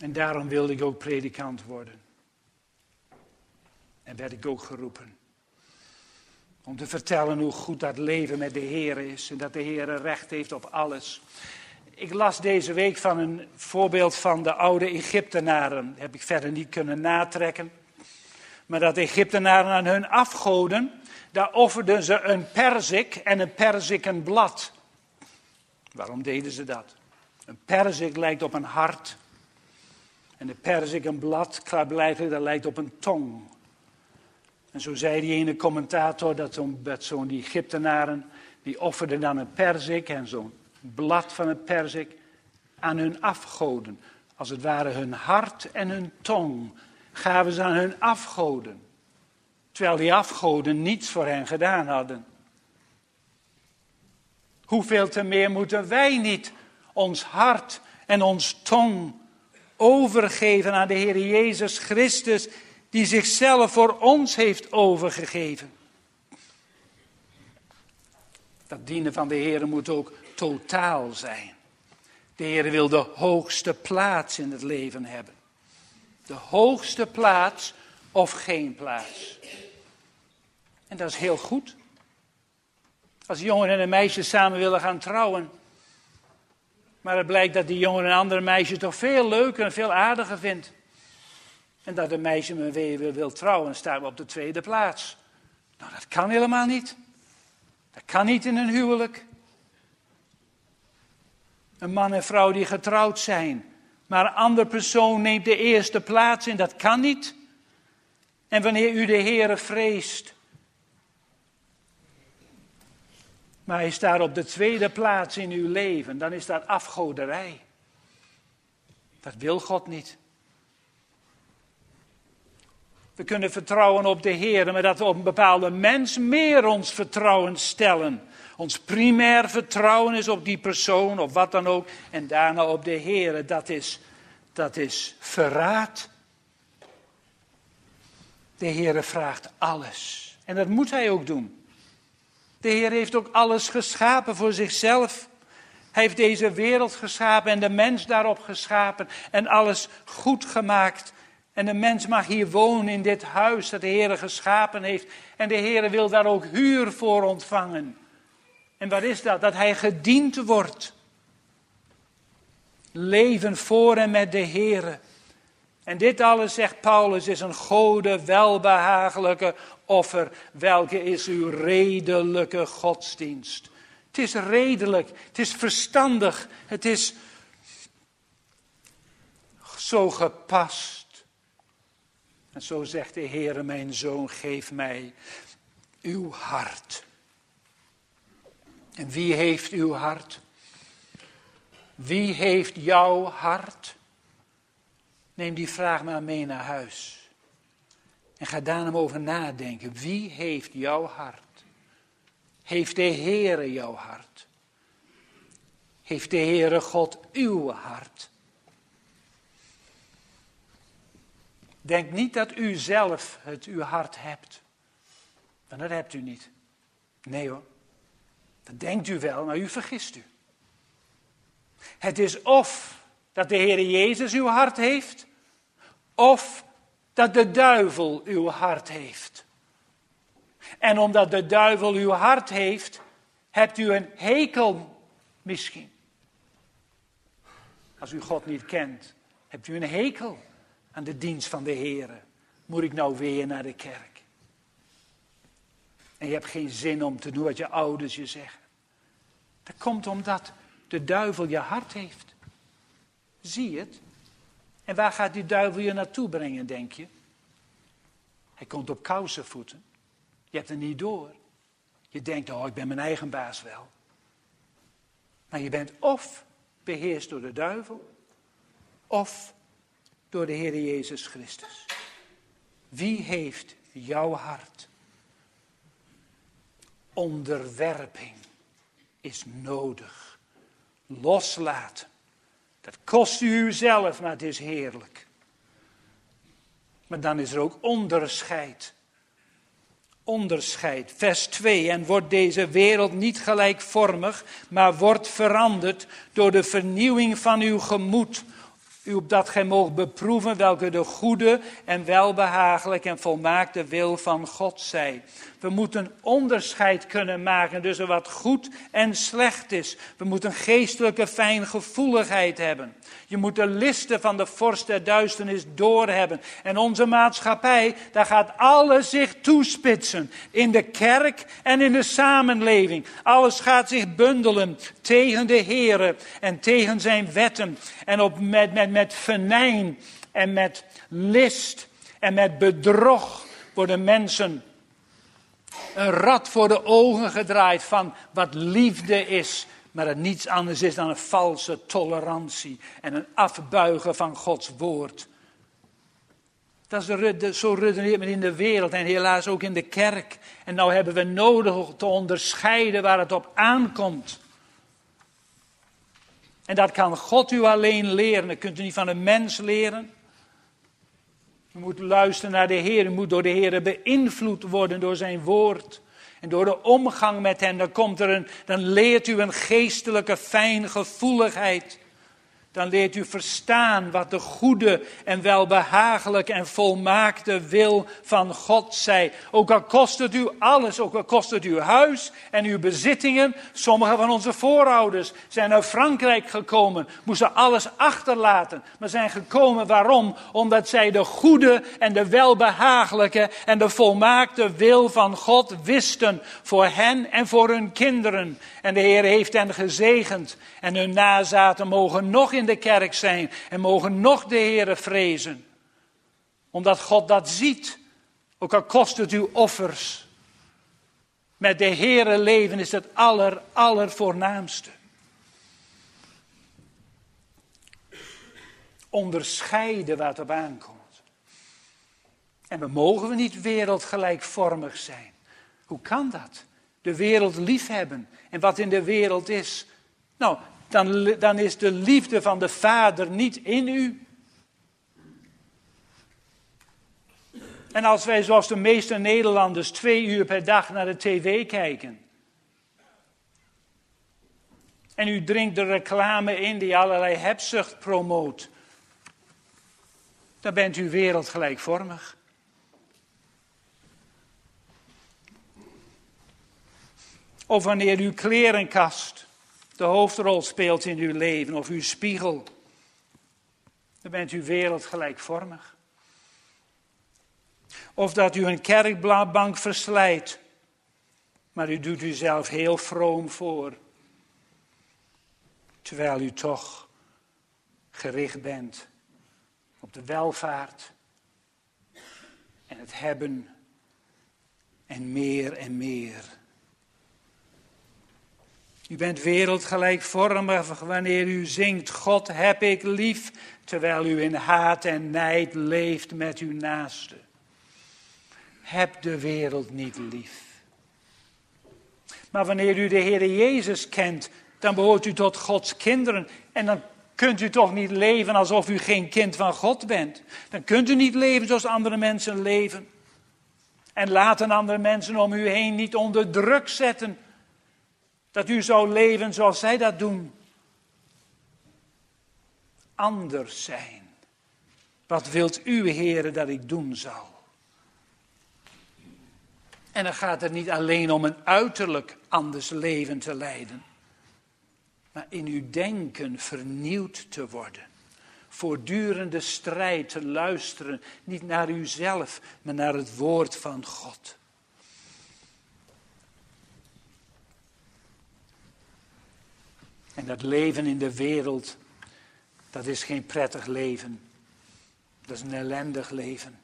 En daarom wilde ik ook predikant worden. En werd ik ook geroepen. Om te vertellen hoe goed dat leven met de Heer is. En dat de Heer recht heeft op alles. Ik las deze week van een voorbeeld van de oude Egyptenaren. Dat heb ik verder niet kunnen natrekken. Maar dat de Egyptenaren aan hun afgoden, daar offerden ze een perzik en een perzikenblad. Waarom deden ze dat? Een perzik lijkt op een hart. En een perzikenblad, klaarblijkelijk, dat lijkt op een tong. En zo zei die ene commentator dat zo'n, dat zo'n die Egyptenaren, die offerden dan een perzik en zo'n blad van een perzik aan hun afgoden. Als het ware hun hart en hun tong gaven ze aan hun afgoden. Terwijl die afgoden niets voor hen gedaan hadden. Hoeveel te meer moeten wij niet ons hart en ons tong overgeven aan de Heer Jezus Christus, die zichzelf voor ons heeft overgegeven. Dat dienen van de Heer moet ook totaal zijn. De Heer wil de hoogste plaats in het leven hebben. De hoogste plaats of geen plaats. En dat is heel goed. Als jongen en een meisje samen willen gaan trouwen. Maar het blijkt dat die jongen een andere meisje toch veel leuker en veel aardiger vindt. En dat een meisje met wie je wil trouwen, staan we op de tweede plaats. Nou, dat kan helemaal niet. Dat kan niet in een huwelijk. Een man en vrouw die getrouwd zijn, maar een andere persoon neemt de eerste plaats in, dat kan niet. En wanneer u de Heere vreest, maar hij staat op de tweede plaats in uw leven, dan is dat afgoderij. Dat wil God niet. We kunnen vertrouwen op de Heer, maar dat we op een bepaalde mens meer ons vertrouwen stellen. Ons primair vertrouwen is op die persoon of wat dan ook. En daarna op de Heer. Dat is, dat is verraad. De Heer vraagt alles. En dat moet hij ook doen. De Heer heeft ook alles geschapen voor zichzelf. Hij heeft deze wereld geschapen en de mens daarop geschapen. En alles goed gemaakt. En de mens mag hier wonen in dit huis dat de Heer geschapen heeft. En de Heer wil daar ook huur voor ontvangen. En wat is dat? Dat hij gediend wordt. Leven voor en met de Heer. En dit alles, zegt Paulus, is een gode, welbehagelijke offer. Welke is uw redelijke godsdienst? Het is redelijk, het is verstandig, het is zo gepast. En zo zegt de Heere, mijn zoon, geef mij uw hart. En wie heeft uw hart? Wie heeft jouw hart? Neem die vraag maar mee naar huis. En ga daar nou over nadenken. Wie heeft jouw hart? Heeft de Heere jouw hart? Heeft de Heere God uw hart? Denk niet dat u zelf het uw hart hebt. Want dat hebt u niet. Nee hoor. Dat denkt u wel, maar u vergist u. Het is of dat de Heer Jezus uw hart heeft, of dat de duivel uw hart heeft. En omdat de duivel uw hart heeft, hebt u een hekel misschien. Als u God niet kent, hebt u een hekel aan de dienst van de Heer. Moet ik nou weer naar de kerk? En je hebt geen zin om te doen wat je ouders je zeggen. Dat komt omdat de duivel je hart heeft. Zie je het? En waar gaat die duivel je naartoe brengen, denk je? Hij komt op kousenvoeten. Je hebt het niet door. Je denkt, oh, ik ben mijn eigen baas wel. Maar je bent of beheerst door de duivel, of door de Heer Jezus Christus. Wie heeft jouw hart? Onderwerping is nodig. Loslaten. Dat kost u uzelf, maar het is heerlijk. Maar dan is er ook onderscheid. Onderscheid. Vers twee. En wordt deze wereld niet gelijkvormig, maar wordt veranderd door de vernieuwing van uw gemoed. U opdat gij moogt beproeven welke de goede en welbehagelijk en volmaakte wil van God zij. We moeten onderscheid kunnen maken tussen wat goed en slecht is. We moeten geestelijke fijngevoeligheid hebben. Je moet de listen van de vorst der duisternis doorhebben. En onze maatschappij, daar gaat alles zich toespitsen. In de kerk en in de samenleving. Alles gaat zich bundelen tegen de Here en tegen zijn wetten. En op, met, met, met venijn en met list en met bedrog worden mensen een rad voor de ogen gedraaid van wat liefde is. Maar het niets anders is dan een valse tolerantie en een afbuigen van Gods woord. Dat is de, de, zo redeneert men in de wereld en helaas ook in de kerk. En nou hebben we nodig te onderscheiden waar het op aankomt. En dat kan God u alleen leren. Dat kunt u niet van een mens leren. U moet luisteren naar de Heer. U moet door de Heer beïnvloed worden door zijn woord. En door de omgang met hem, dan, komt er een, dan leert u een geestelijke fijngevoeligheid. Dan leert u verstaan wat de goede en welbehagelijke en volmaakte wil van God zij. Ook al kost het u alles, ook al kost het uw huis en uw bezittingen. Sommige van onze voorouders zijn uit Frankrijk gekomen, moesten alles achterlaten. Maar zijn gekomen, waarom? Omdat zij de goede en de welbehagelijke en de volmaakte wil van God wisten. Voor hen en voor hun kinderen. En de Heer heeft hen gezegend. En hun nazaten mogen nog in de kerk zijn. En mogen nog de Heere vrezen. Omdat God dat ziet. Ook al kost het u offers. Met de Heere leven is het aller, allervoornaamste. Onderscheiden waar het op aankomt. En we mogen we niet wereldgelijkvormig zijn. Hoe kan dat? De wereld liefhebben. En wat in de wereld is. Nou, dan, dan is de liefde van de Vader niet in u. En als wij zoals de meeste Nederlanders twee uur per dag naar de tv kijken. En u drinkt de reclame in die allerlei hebzucht promoot. Dan bent u wereldgelijkvormig. Of wanneer uw klerenkast de hoofdrol speelt in uw leven. Of uw spiegel. Dan bent u wereldgelijkvormig. Of dat u een kerkbank verslijt. Maar u doet uzelf heel vroom voor. Terwijl u toch gericht bent op de welvaart. En het hebben. En meer en meer. U bent wereldgelijkvormig wanneer u zingt, God heb ik lief, terwijl u in haat en nijd leeft met uw naaste. Heb de wereld niet lief. Maar wanneer u de Heere Jezus kent, dan behoort u tot Gods kinderen. En dan kunt u toch niet leven alsof u geen kind van God bent. Dan kunt u niet leven zoals andere mensen leven. En laten andere mensen om u heen niet onder druk zetten. Dat u zou leven zoals zij dat doen. Anders zijn. Wat wilt u, Heere, dat ik doen zal? En dan gaat het niet alleen om een uiterlijk anders leven te leiden. Maar in uw denken vernieuwd te worden. Voortdurende strijd te luisteren. Niet naar uzelf, maar naar het woord van God. En dat leven in de wereld, dat is geen prettig leven. Dat is een ellendig leven.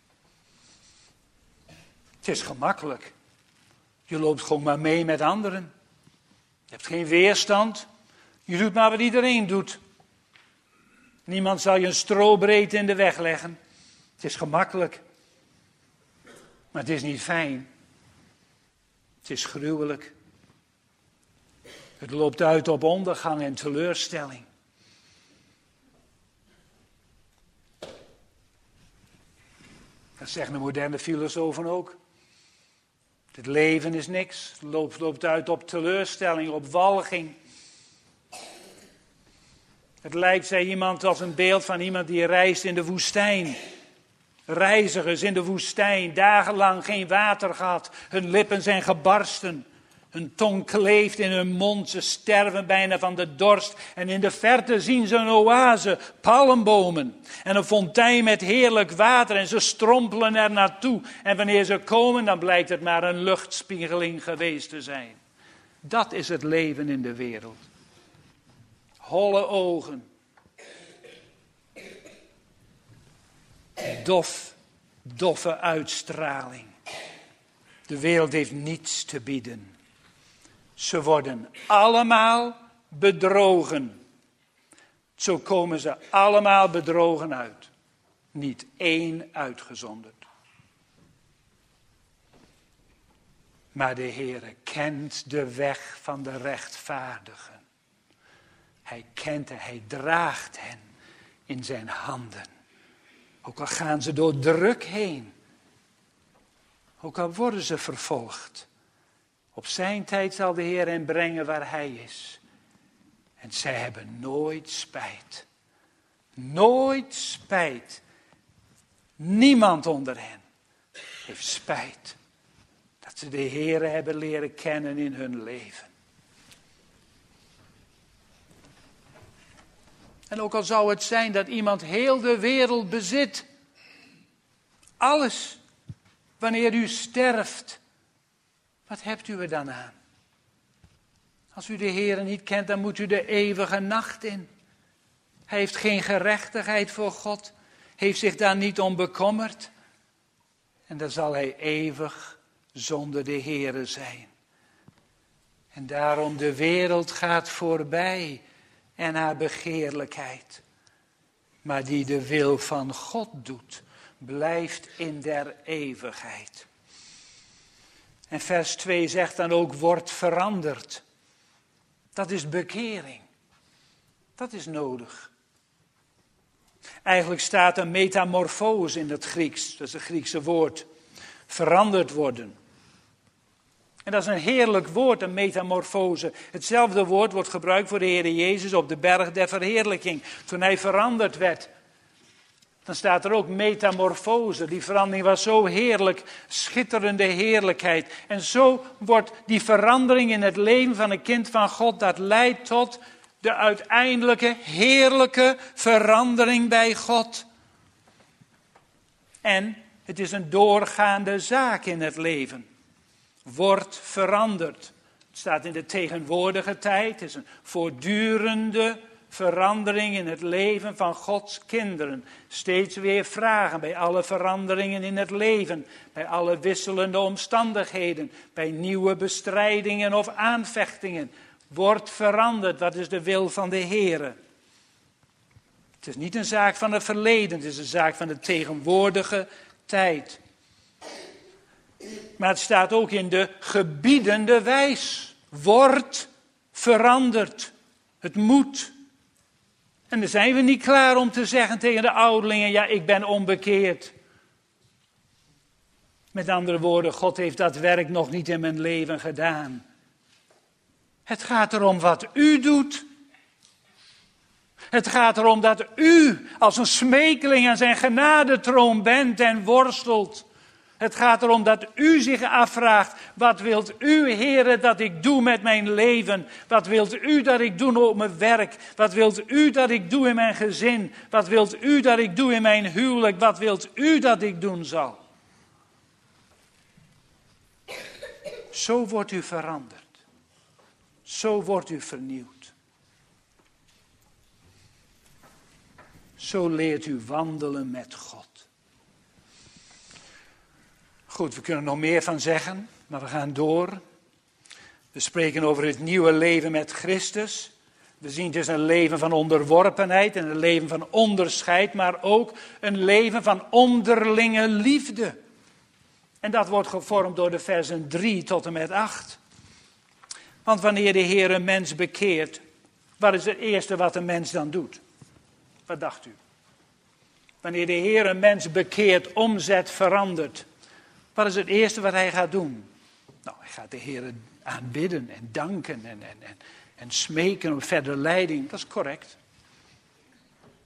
Het is gemakkelijk. Je loopt gewoon maar mee met anderen. Je hebt geen weerstand. Je doet maar wat iedereen doet. Niemand zal je een strobreedte in de weg leggen. Het is gemakkelijk. Maar het is niet fijn. Het is gruwelijk. Het loopt uit op ondergang en teleurstelling. Dat zeggen de moderne filosofen ook. Het leven is niks. Het loopt, loopt uit op teleurstelling, op walging. Het lijkt, zei iemand, als een beeld van iemand die reist in de woestijn. Reizigers in de woestijn, dagenlang geen water gehad. Hun lippen zijn gebarsten. Hun tong kleeft in hun mond. Ze sterven bijna van de dorst. En in de verte zien ze een oase, palmbomen. En een fontein met heerlijk water. En ze strompelen er naartoe. En wanneer ze komen, dan blijkt het maar een luchtspiegeling geweest te zijn. Dat is het leven in de wereld. Holle ogen. Dof, doffe uitstraling. De wereld heeft niets te bieden. Ze worden allemaal bedrogen. Zo komen ze allemaal bedrogen uit. Niet één uitgezonderd. Maar de Heere kent de weg van de rechtvaardigen. Hij kent hen, hij draagt hen in zijn handen. Ook al gaan ze door druk heen. Ook al worden ze vervolgd. Op zijn tijd zal de Heer hen brengen waar hij is. En zij hebben nooit spijt. Nooit spijt. Niemand onder hen heeft spijt. Dat ze de Heer hebben leren kennen in hun leven. En ook al zou het zijn dat iemand heel de wereld bezit. Alles. Wanneer u sterft. Wat hebt u er dan aan? Als u de Heer niet kent, dan moet u de eeuwige nacht in. Hij heeft geen gerechtigheid voor God. Heeft zich daar niet om bekommerd. En dan zal hij eeuwig zonder de Heere zijn. En daarom de wereld gaat voorbij. En haar begeerlijkheid. Maar die de wil van God doet, blijft in der eeuwigheid. En vers twee zegt dan ook, wordt veranderd. Dat is bekering. Dat is nodig. Eigenlijk staat er metamorfose in het Grieks. Dat is het Griekse woord. Veranderd worden. En dat is een heerlijk woord, een metamorfose. Hetzelfde woord wordt gebruikt voor de Heer Jezus op de berg der verheerlijking. Toen hij veranderd werd. Dan staat er ook metamorfose. Die verandering was zo heerlijk, schitterende heerlijkheid. En zo wordt die verandering in het leven van een kind van God, dat leidt tot de uiteindelijke heerlijke verandering bij God. En het is een doorgaande zaak in het leven. Wordt veranderd. Het staat in de tegenwoordige tijd. Het is een voortdurende verandering in het leven van Gods kinderen. Steeds weer vragen bij alle veranderingen in het leven. Bij alle wisselende omstandigheden. Bij nieuwe bestrijdingen of aanvechtingen. Wordt veranderd. Wat is de wil van de Heere? Het is niet een zaak van het verleden. Het is een zaak van de tegenwoordige tijd. Maar het staat ook in de gebiedende wijs. Wordt veranderd. Het moet. En dan zijn we niet klaar om te zeggen tegen de ouderlingen, ja, ik ben onbekeerd. Met andere woorden, God heeft dat werk nog niet in mijn leven gedaan. Het gaat erom wat u doet. Het gaat erom dat u als een smekeling aan zijn genadetroon bent en worstelt. Het gaat erom dat u zich afvraagt, wat wilt u, Heere, dat ik doe met mijn leven? Wat wilt u dat ik doe op mijn werk? Wat wilt u dat ik doe in mijn gezin? Wat wilt u dat ik doe in mijn huwelijk? Wat wilt u dat ik doen zal? Zo wordt u veranderd. Zo wordt u vernieuwd. Zo leert u wandelen met God. Goed, we kunnen er nog meer van zeggen, maar we gaan door. We spreken over het nieuwe leven met Christus. We zien dus een leven van onderworpenheid en een leven van onderscheid, maar ook een leven van onderlinge liefde. En dat wordt gevormd door de versen drie tot en met acht. Want wanneer de Heer een mens bekeert, wat is het eerste wat een mens dan doet? Wat dacht u? Wanneer de Heer een mens bekeert, omzet, verandert, wat is het eerste wat hij gaat doen? Nou, hij gaat de Heer aanbidden en danken en, en, en, en smeken om verder leiding. Dat is correct.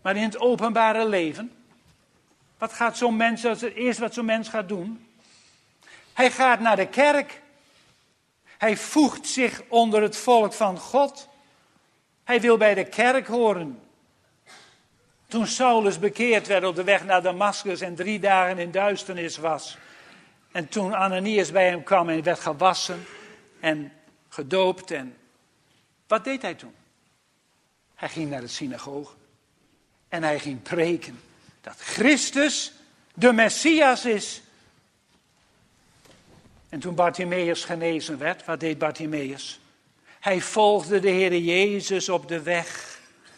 Maar in het openbare leven, wat gaat zo'n mens, dat is het eerste wat zo'n mens gaat doen? Hij gaat naar de kerk. Hij voegt zich onder het volk van God. Hij wil bij de kerk horen. Toen Saulus bekeerd werd op de weg naar Damascus en drie dagen in duisternis was. En toen Ananias bij hem kwam en werd gewassen en gedoopt. En wat deed hij toen? Hij ging naar de synagoge. En hij ging preken dat Christus de Messias is. En toen Bartimaeus genezen werd, wat deed Bartimaeus? Hij volgde de Heere Jezus op de weg.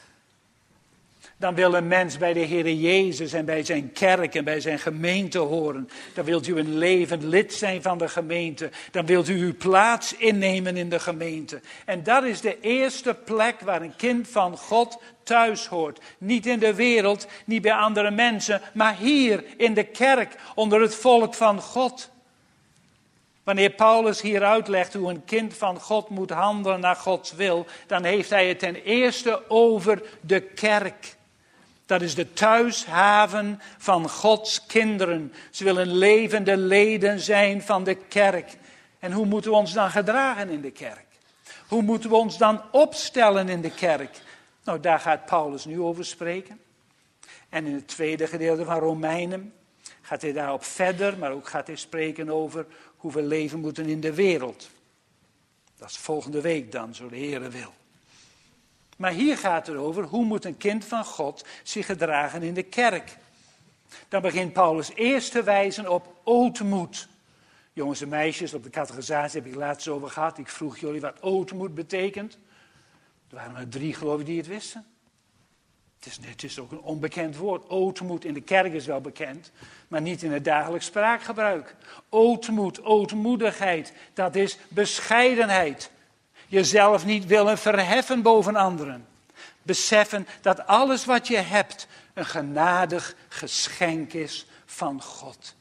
Dan wil een mens bij de Heere Jezus en bij zijn kerk en bij zijn gemeente horen. Dan wilt u een levend lid zijn van de gemeente. Dan wilt u uw plaats innemen in de gemeente. En dat is de eerste plek waar een kind van God thuis hoort. Niet in de wereld, niet bij andere mensen, maar hier in de kerk, onder het volk van God. Wanneer Paulus hier uitlegt hoe een kind van God moet handelen naar Gods wil, dan heeft hij het ten eerste over de kerk. Dat is de thuishaven van Gods kinderen. Ze willen levende leden zijn van de kerk. En hoe moeten we ons dan gedragen in de kerk? Hoe moeten we ons dan opstellen in de kerk? Nou, daar gaat Paulus nu over spreken. En in het tweede gedeelte van Romeinen gaat hij daarop verder, maar ook gaat hij spreken over hoe we leven moeten in de wereld. Dat is volgende week dan, zo de Heere wil. Maar hier gaat het over hoe moet een kind van God zich gedragen in de kerk. Dan begint Paulus eerst te wijzen op ootmoed. Jongens en meisjes, op de catechisatie heb ik laatst over gehad. Ik vroeg jullie wat ootmoed betekent. Er waren er drie, geloof ik, die het wisten. Het is, het is ook een onbekend woord. Ootmoed in de kerk is wel bekend, maar niet in het dagelijks spraakgebruik. Ootmoed, ootmoedigheid, dat is bescheidenheid. Jezelf niet willen verheffen boven anderen. Beseffen dat alles wat je hebt een genadig geschenk is van God.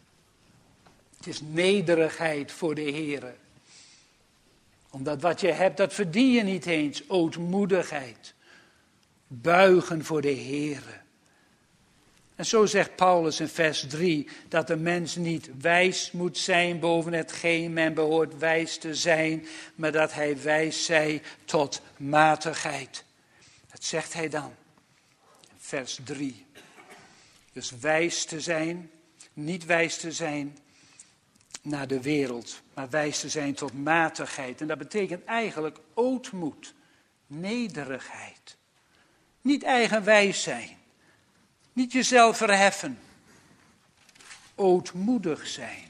Het is nederigheid voor de Heere. Omdat wat je hebt, dat verdien je niet eens. Ootmoedigheid. Buigen voor de Heere. En zo zegt Paulus in vers drie dat de mens niet wijs moet zijn boven hetgeen men behoort wijs te zijn, maar dat hij wijs zij tot matigheid. Dat zegt hij dan in vers drie. Dus wijs te zijn, niet wijs te zijn naar de wereld, maar wijs te zijn tot matigheid. En dat betekent eigenlijk ootmoed, nederigheid. Niet eigenwijs zijn. Niet jezelf verheffen. Ootmoedig zijn.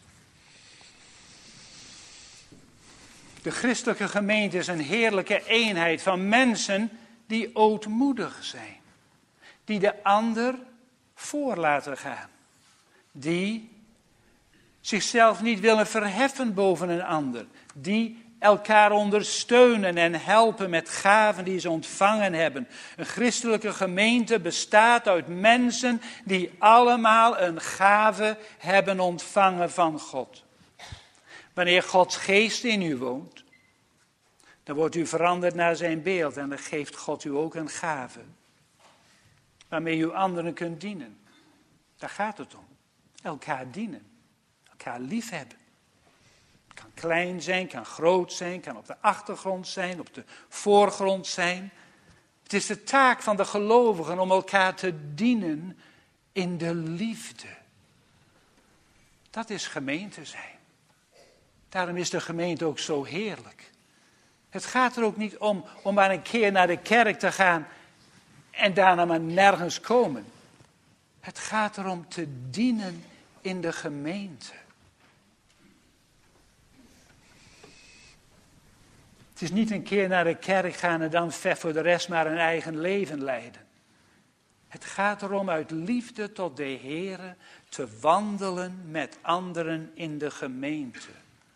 De christelijke gemeente is een heerlijke eenheid van mensen die ootmoedig zijn. Die de ander voor laten gaan. Die zichzelf niet willen verheffen boven een ander. Die elkaar ondersteunen en helpen met gaven die ze ontvangen hebben. Een christelijke gemeente bestaat uit mensen die allemaal een gave hebben ontvangen van God. Wanneer Gods geest in u woont, dan wordt u veranderd naar zijn beeld en dan geeft God u ook een gave. Waarmee u anderen kunt dienen. Daar gaat het om. Elkaar dienen. Elkaar liefhebben. Het kan klein zijn, kan groot zijn, kan op de achtergrond zijn, op de voorgrond zijn. Het is de taak van de gelovigen om elkaar te dienen in de liefde. Dat is gemeente zijn. Daarom is de gemeente ook zo heerlijk. Het gaat er ook niet om om maar een keer naar de kerk te gaan en daarna maar nergens komen. Het gaat erom te dienen in de gemeente. Het is niet een keer naar de kerk gaan en dan voor de rest maar een eigen leven leiden. Het gaat erom uit liefde tot de Heere te wandelen met anderen in de gemeente.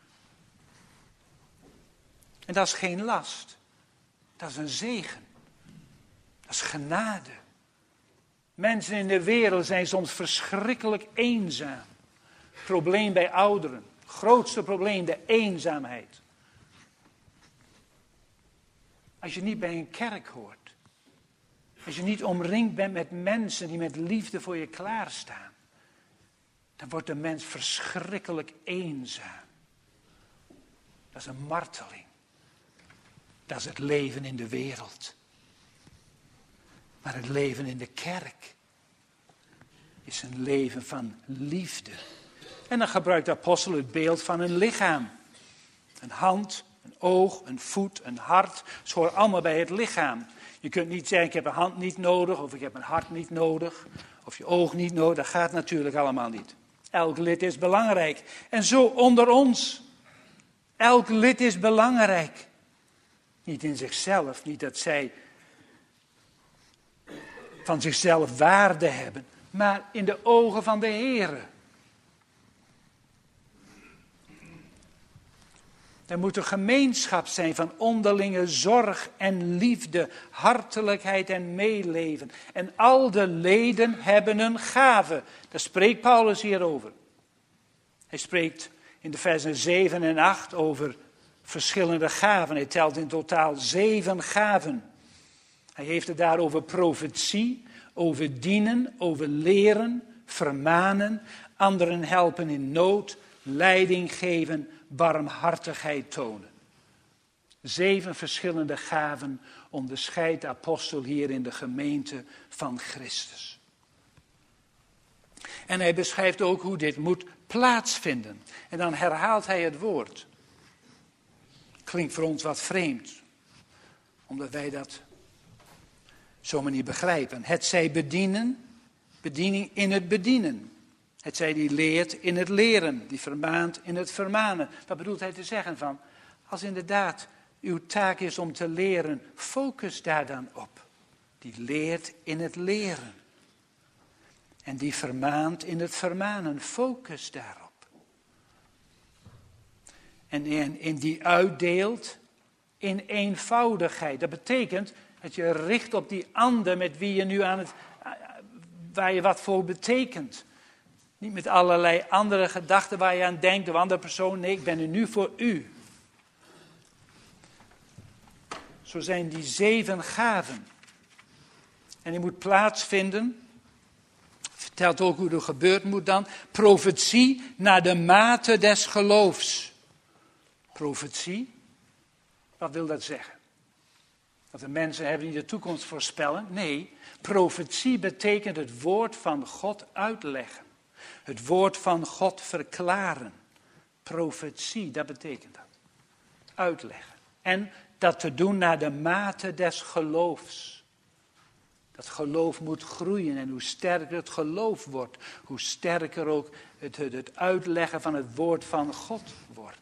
En dat is geen last. Dat is een zegen. Dat is genade. Mensen in de wereld zijn soms verschrikkelijk eenzaam. Probleem bij ouderen. Grootste probleem, de eenzaamheid. Als je niet bij een kerk hoort. Als je niet omringd bent met mensen die met liefde voor je klaarstaan, dan wordt de mens verschrikkelijk eenzaam. Dat is een marteling. Dat is het leven in de wereld. Maar het leven in de kerk is een leven van liefde. En dan gebruikt de apostel het beeld van een lichaam. Een hand, een oog, een voet, een hart. Het hoort allemaal bij het lichaam. Je kunt niet zeggen, ik heb een hand niet nodig, of ik heb een hart niet nodig, of je oog niet nodig. Dat gaat natuurlijk allemaal niet. Elk lid is belangrijk. En zo onder ons. Elk lid is belangrijk. Niet in zichzelf, niet dat zij van zichzelf waarde hebben, maar in de ogen van de Heere. Er moet een gemeenschap zijn van onderlinge zorg en liefde, hartelijkheid en meeleven. En al de leden hebben een gave. Daar spreekt Paulus hierover. Hij spreekt in de versen zeven en acht over verschillende gaven. Hij telt in totaal zeven gaven. Hij heeft het daar over profetie, over dienen, over leren, vermanen, anderen helpen in nood, leiding geven, barmhartigheid tonen. Zeven verschillende gaven onderscheidt de apostel hier in de gemeente van Christus. En hij beschrijft ook hoe dit moet plaatsvinden. En dan herhaalt hij het woord. Klinkt voor ons wat vreemd, omdat wij dat zomaar niet begrijpen. Het zij bedienen, bediening in het bedienen. Het zij die leert in het leren, die vermaant in het vermanen. Wat bedoelt hij te zeggen van, als inderdaad uw taak is om te leren, focus daar dan op. Die leert in het leren. En die vermaant in het vermanen, focus daarop. En in, in die uitdeelt in eenvoudigheid. Dat betekent dat je richt op die ander met wie je nu aan het, waar je wat voor betekent. Niet met allerlei andere gedachten waar je aan denkt, of andere persoon. Nee, ik ben er nu voor u. Zo zijn die zeven gaven. En die moet plaatsvinden. Vertelt ook hoe er gebeurd moet dan. Profetie naar de mate des geloofs. Profetie, wat wil dat zeggen? Dat de mensen hebben die de toekomst voorspellen? Nee, profetie betekent het woord van God uitleggen. Het woord van God verklaren. Profetie, dat betekent dat. Uitleggen. En dat te doen naar de mate des geloofs. Dat geloof moet groeien en hoe sterker het geloof wordt, hoe sterker ook het, het, het uitleggen van het woord van God wordt.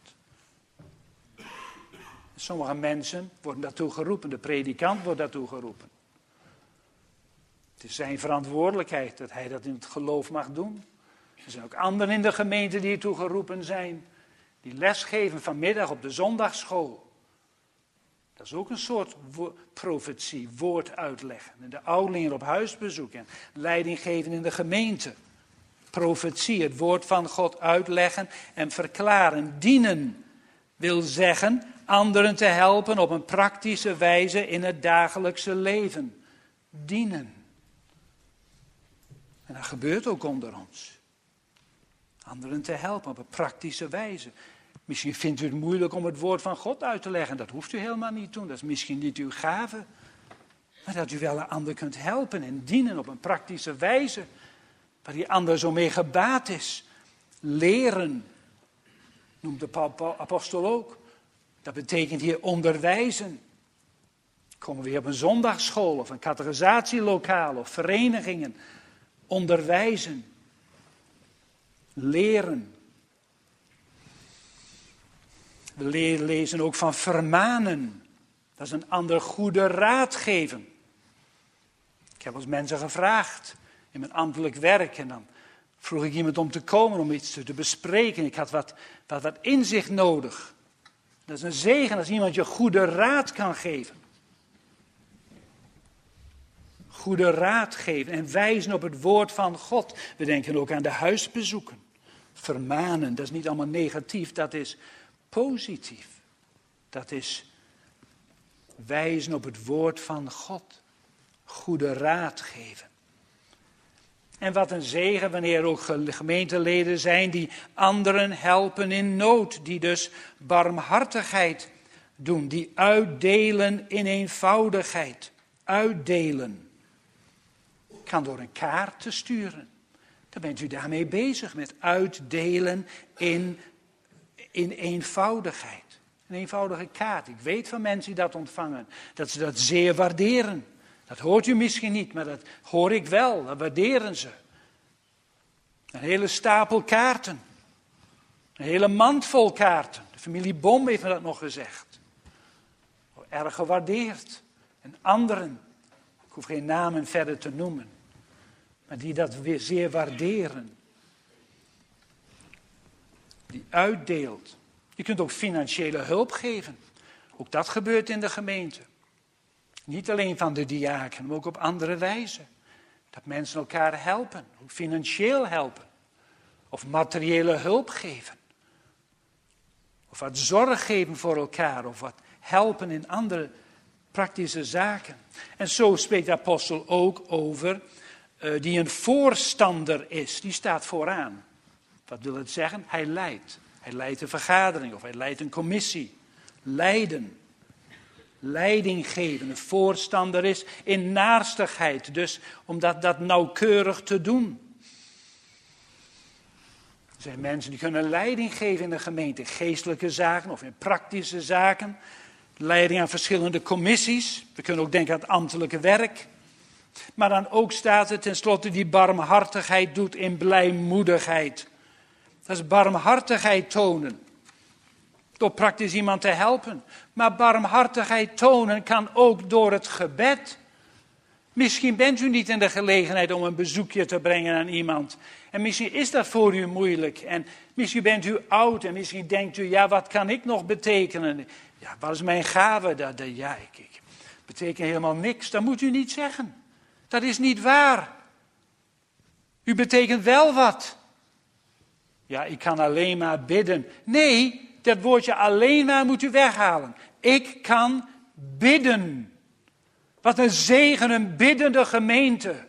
Sommige mensen worden daartoe geroepen, de predikant wordt daartoe geroepen. Het is zijn verantwoordelijkheid dat hij dat in het geloof mag doen. Er zijn ook anderen in de gemeente die ertoe geroepen zijn, die lesgeven vanmiddag op de zondagschool. Dat is ook een soort wo- profetie, woord uitleggen. En de ouderlingen op huisbezoek en leiding geven in de gemeente. Profetie, het woord van God uitleggen en verklaren. Dienen wil zeggen anderen te helpen op een praktische wijze in het dagelijkse leven. Dienen. En dat gebeurt ook onder ons. Anderen te helpen op een praktische wijze. Misschien vindt u het moeilijk om het woord van God uit te leggen. Dat hoeft u helemaal niet te doen. Dat is misschien niet uw gave. Maar dat u wel een ander kunt helpen en dienen op een praktische wijze. Waar die ander zo mee gebaat is. Leren. Noemt de apostel ook. Dat betekent hier onderwijzen. Komen we weer op een zondagsschool of een categorisatielokaal of verenigingen. Onderwijzen. Leren. We lezen ook van vermanen. Dat is een ander goede raad geven. Ik heb als mensen gevraagd in mijn ambtelijk werk. En dan vroeg ik iemand om te komen om iets te bespreken. Ik had wat, wat, wat inzicht nodig. Dat is een zegen als iemand je goede raad kan geven. Goede raad geven en wijzen op het woord van God. We denken ook aan de huisbezoeken. Vermanen, dat is niet allemaal negatief, dat is positief. Dat is wijzen op het woord van God. goede raad geven. En wat een zegen wanneer ook gemeenteleden zijn die anderen helpen in nood, die dus barmhartigheid doen, die uitdelen in eenvoudigheid. Uitdelen. Kan door een kaart te sturen. Dan bent u daarmee bezig met uitdelen in, in eenvoudigheid. Een eenvoudige kaart. Ik weet van mensen die dat ontvangen, dat ze dat zeer waarderen. Dat hoort u misschien niet, maar dat hoor ik wel. Dat waarderen ze. Een hele stapel kaarten. Een hele mand vol kaarten. De familie Bom heeft me dat nog gezegd. Erg gewaardeerd. En anderen, ik hoef geen namen verder te noemen, maar die dat weer zeer waarderen. Die uitdeelt. Je kunt ook financiële hulp geven. Ook dat gebeurt in de gemeente. Niet alleen van de diaken, maar ook op andere wijze. Dat mensen elkaar helpen, ook financieel helpen. Of materiële hulp geven. Of wat zorg geven voor elkaar, of wat helpen in andere praktische zaken. En zo spreekt de apostel ook over uh, die een voorstander is. Die staat vooraan. Wat wil het zeggen? Hij leidt. Hij leidt een vergadering of hij leidt een commissie. Leiden. Leiding geven. Een voorstander is in naarstigheid. Dus om dat, dat nauwkeurig te doen. Er zijn mensen die kunnen leiding geven in de gemeente. Geestelijke zaken of in praktische zaken. Leiding aan verschillende commissies. We kunnen ook denken aan het ambtelijke werk. Maar dan ook staat er tenslotte die barmhartigheid doet in blijmoedigheid. Dat is barmhartigheid tonen. Door praktisch iemand te helpen. Maar barmhartigheid tonen kan ook door het gebed. Misschien bent u niet in de gelegenheid om een bezoekje te brengen aan iemand. En misschien is dat voor u moeilijk. En misschien bent u oud en misschien denkt u, ja, wat kan ik nog betekenen? Ja, wat is mijn gave? Dat, dat, ja, ik, ik beteken helemaal niks. Dat moet u niet zeggen. Dat is niet waar. U betekent wel wat. Ja, ik kan alleen maar bidden. Nee, dat woordje alleen maar moet u weghalen. Ik kan bidden. Wat een zegen, een biddende gemeente.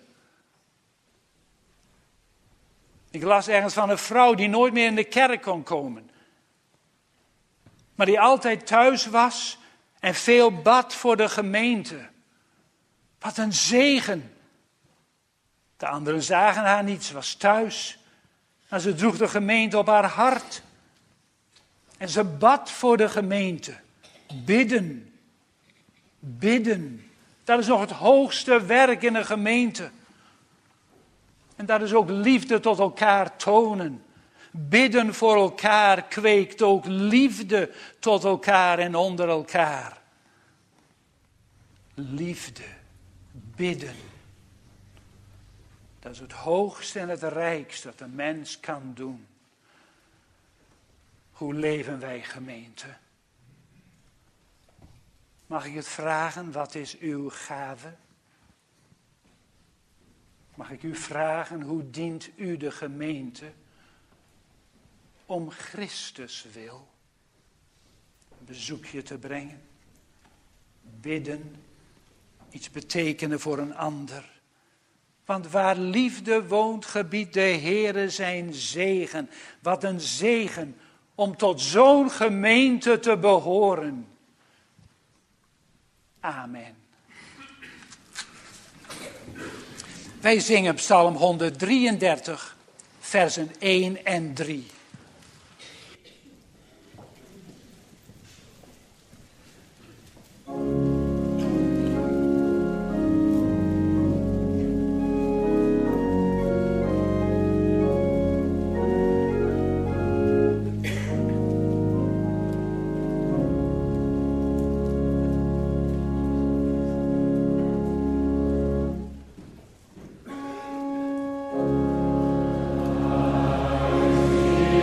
Ik las ergens van een vrouw die nooit meer in de kerk kon komen. Maar die altijd thuis was en veel bad voor de gemeente. Wat een zegen. De anderen zagen haar niet, ze was thuis. En ze droeg de gemeente op haar hart. En ze bad voor de gemeente. Bidden. Bidden. Dat is nog het hoogste werk in een gemeente. En dat is ook liefde tot elkaar tonen. Bidden voor elkaar kweekt ook liefde tot elkaar en onder elkaar. Liefde. Bidden. Dat is het hoogste en het rijkste dat een mens kan doen. Hoe leven wij, gemeente? Mag ik het vragen, wat is uw gave? Mag ik u vragen, hoe dient u de gemeente? Om Christus wil. Een bezoekje te brengen. Bidden. Iets betekenen voor een ander. Want waar liefde woont, gebiedt de Heere zijn zegen. Wat een zegen om tot zo'n gemeente te behoren. Amen. Wij zingen Psalm honderddrieëndertig, versen één en drie. Amen.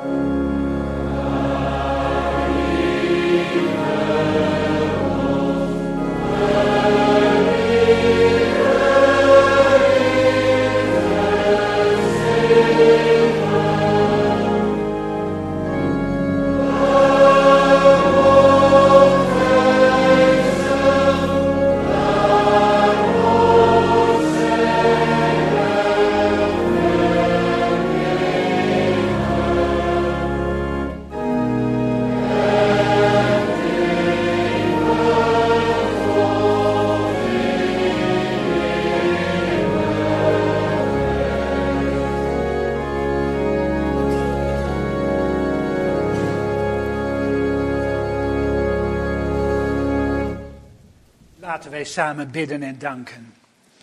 Laten wij samen bidden en danken.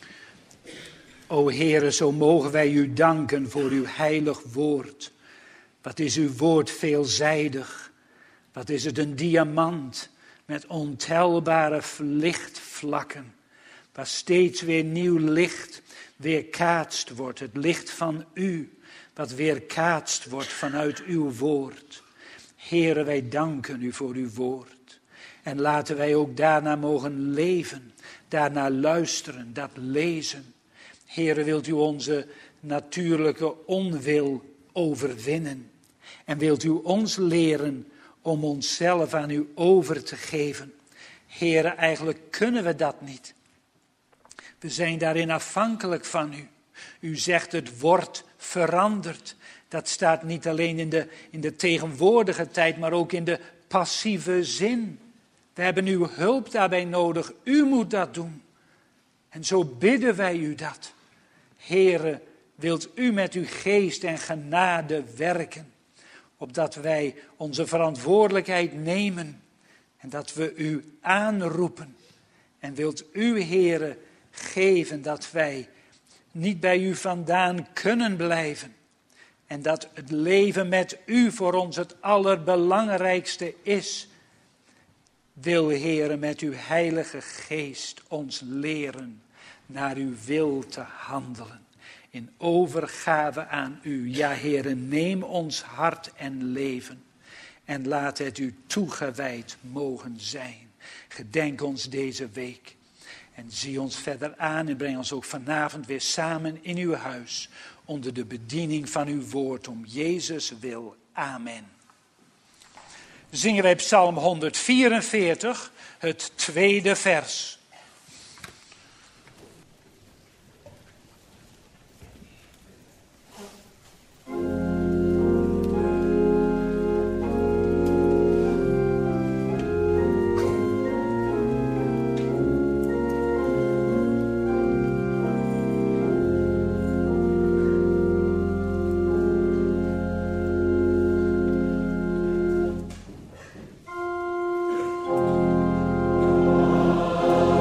O Heere, zo mogen wij u danken voor uw heilig woord. Wat is uw woord veelzijdig. Wat is het een diamant met ontelbare lichtvlakken. Waar steeds weer nieuw licht weerkaatst wordt. Het licht van u, wat weerkaatst wordt vanuit uw woord. Heere, wij danken u voor uw woord. En laten wij ook daarna mogen leven, daarna luisteren, dat lezen. Heere, wilt u onze natuurlijke onwil overwinnen? En wilt u ons leren om onszelf aan u over te geven? Heere, eigenlijk kunnen we dat niet. We zijn daarin afhankelijk van u. U zegt het wordt veranderd. Dat staat niet alleen in de, in de tegenwoordige tijd, maar ook in de passieve zin. We hebben uw hulp daarbij nodig. U moet dat doen. En zo bidden wij u dat. Heere, wilt u met uw geest en genade werken. Opdat wij onze verantwoordelijkheid nemen. En dat we u aanroepen. En wilt u, Heere, geven dat wij niet bij u vandaan kunnen blijven. En dat het leven met u voor ons het allerbelangrijkste is. Wil, Heere, met uw heilige geest ons leren naar uw wil te handelen. In overgave aan u. Ja, Heere, neem ons hart en leven. En laat het u toegewijd mogen zijn. Gedenk ons deze week. En zie ons verder aan en breng ons ook vanavond weer samen in uw huis. Onder de bediening van uw woord om Jezus wil. Amen. Zingen wij Psalm honderdvierenveertig, het tweede vers. Oh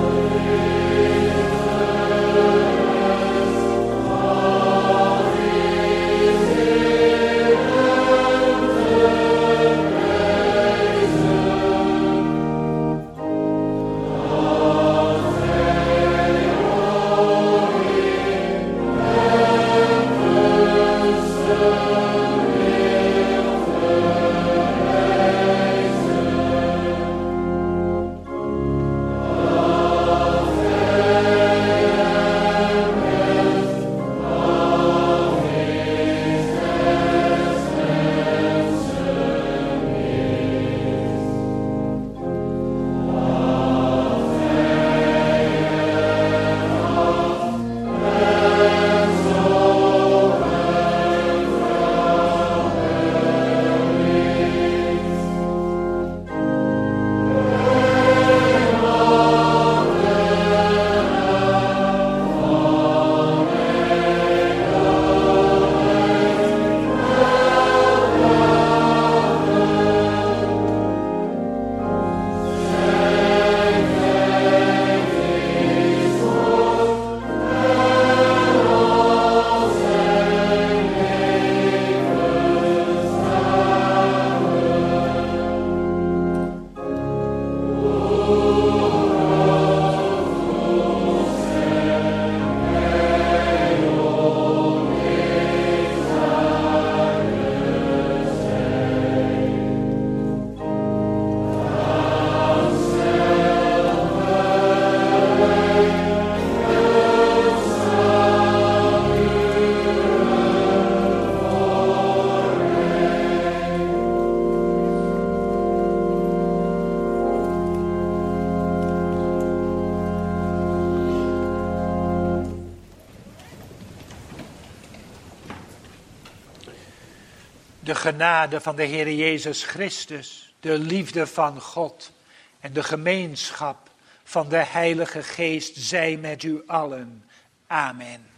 genade van de Heer Jezus Christus, de liefde van God en de gemeenschap van de Heilige Geest zij met u allen. Amen.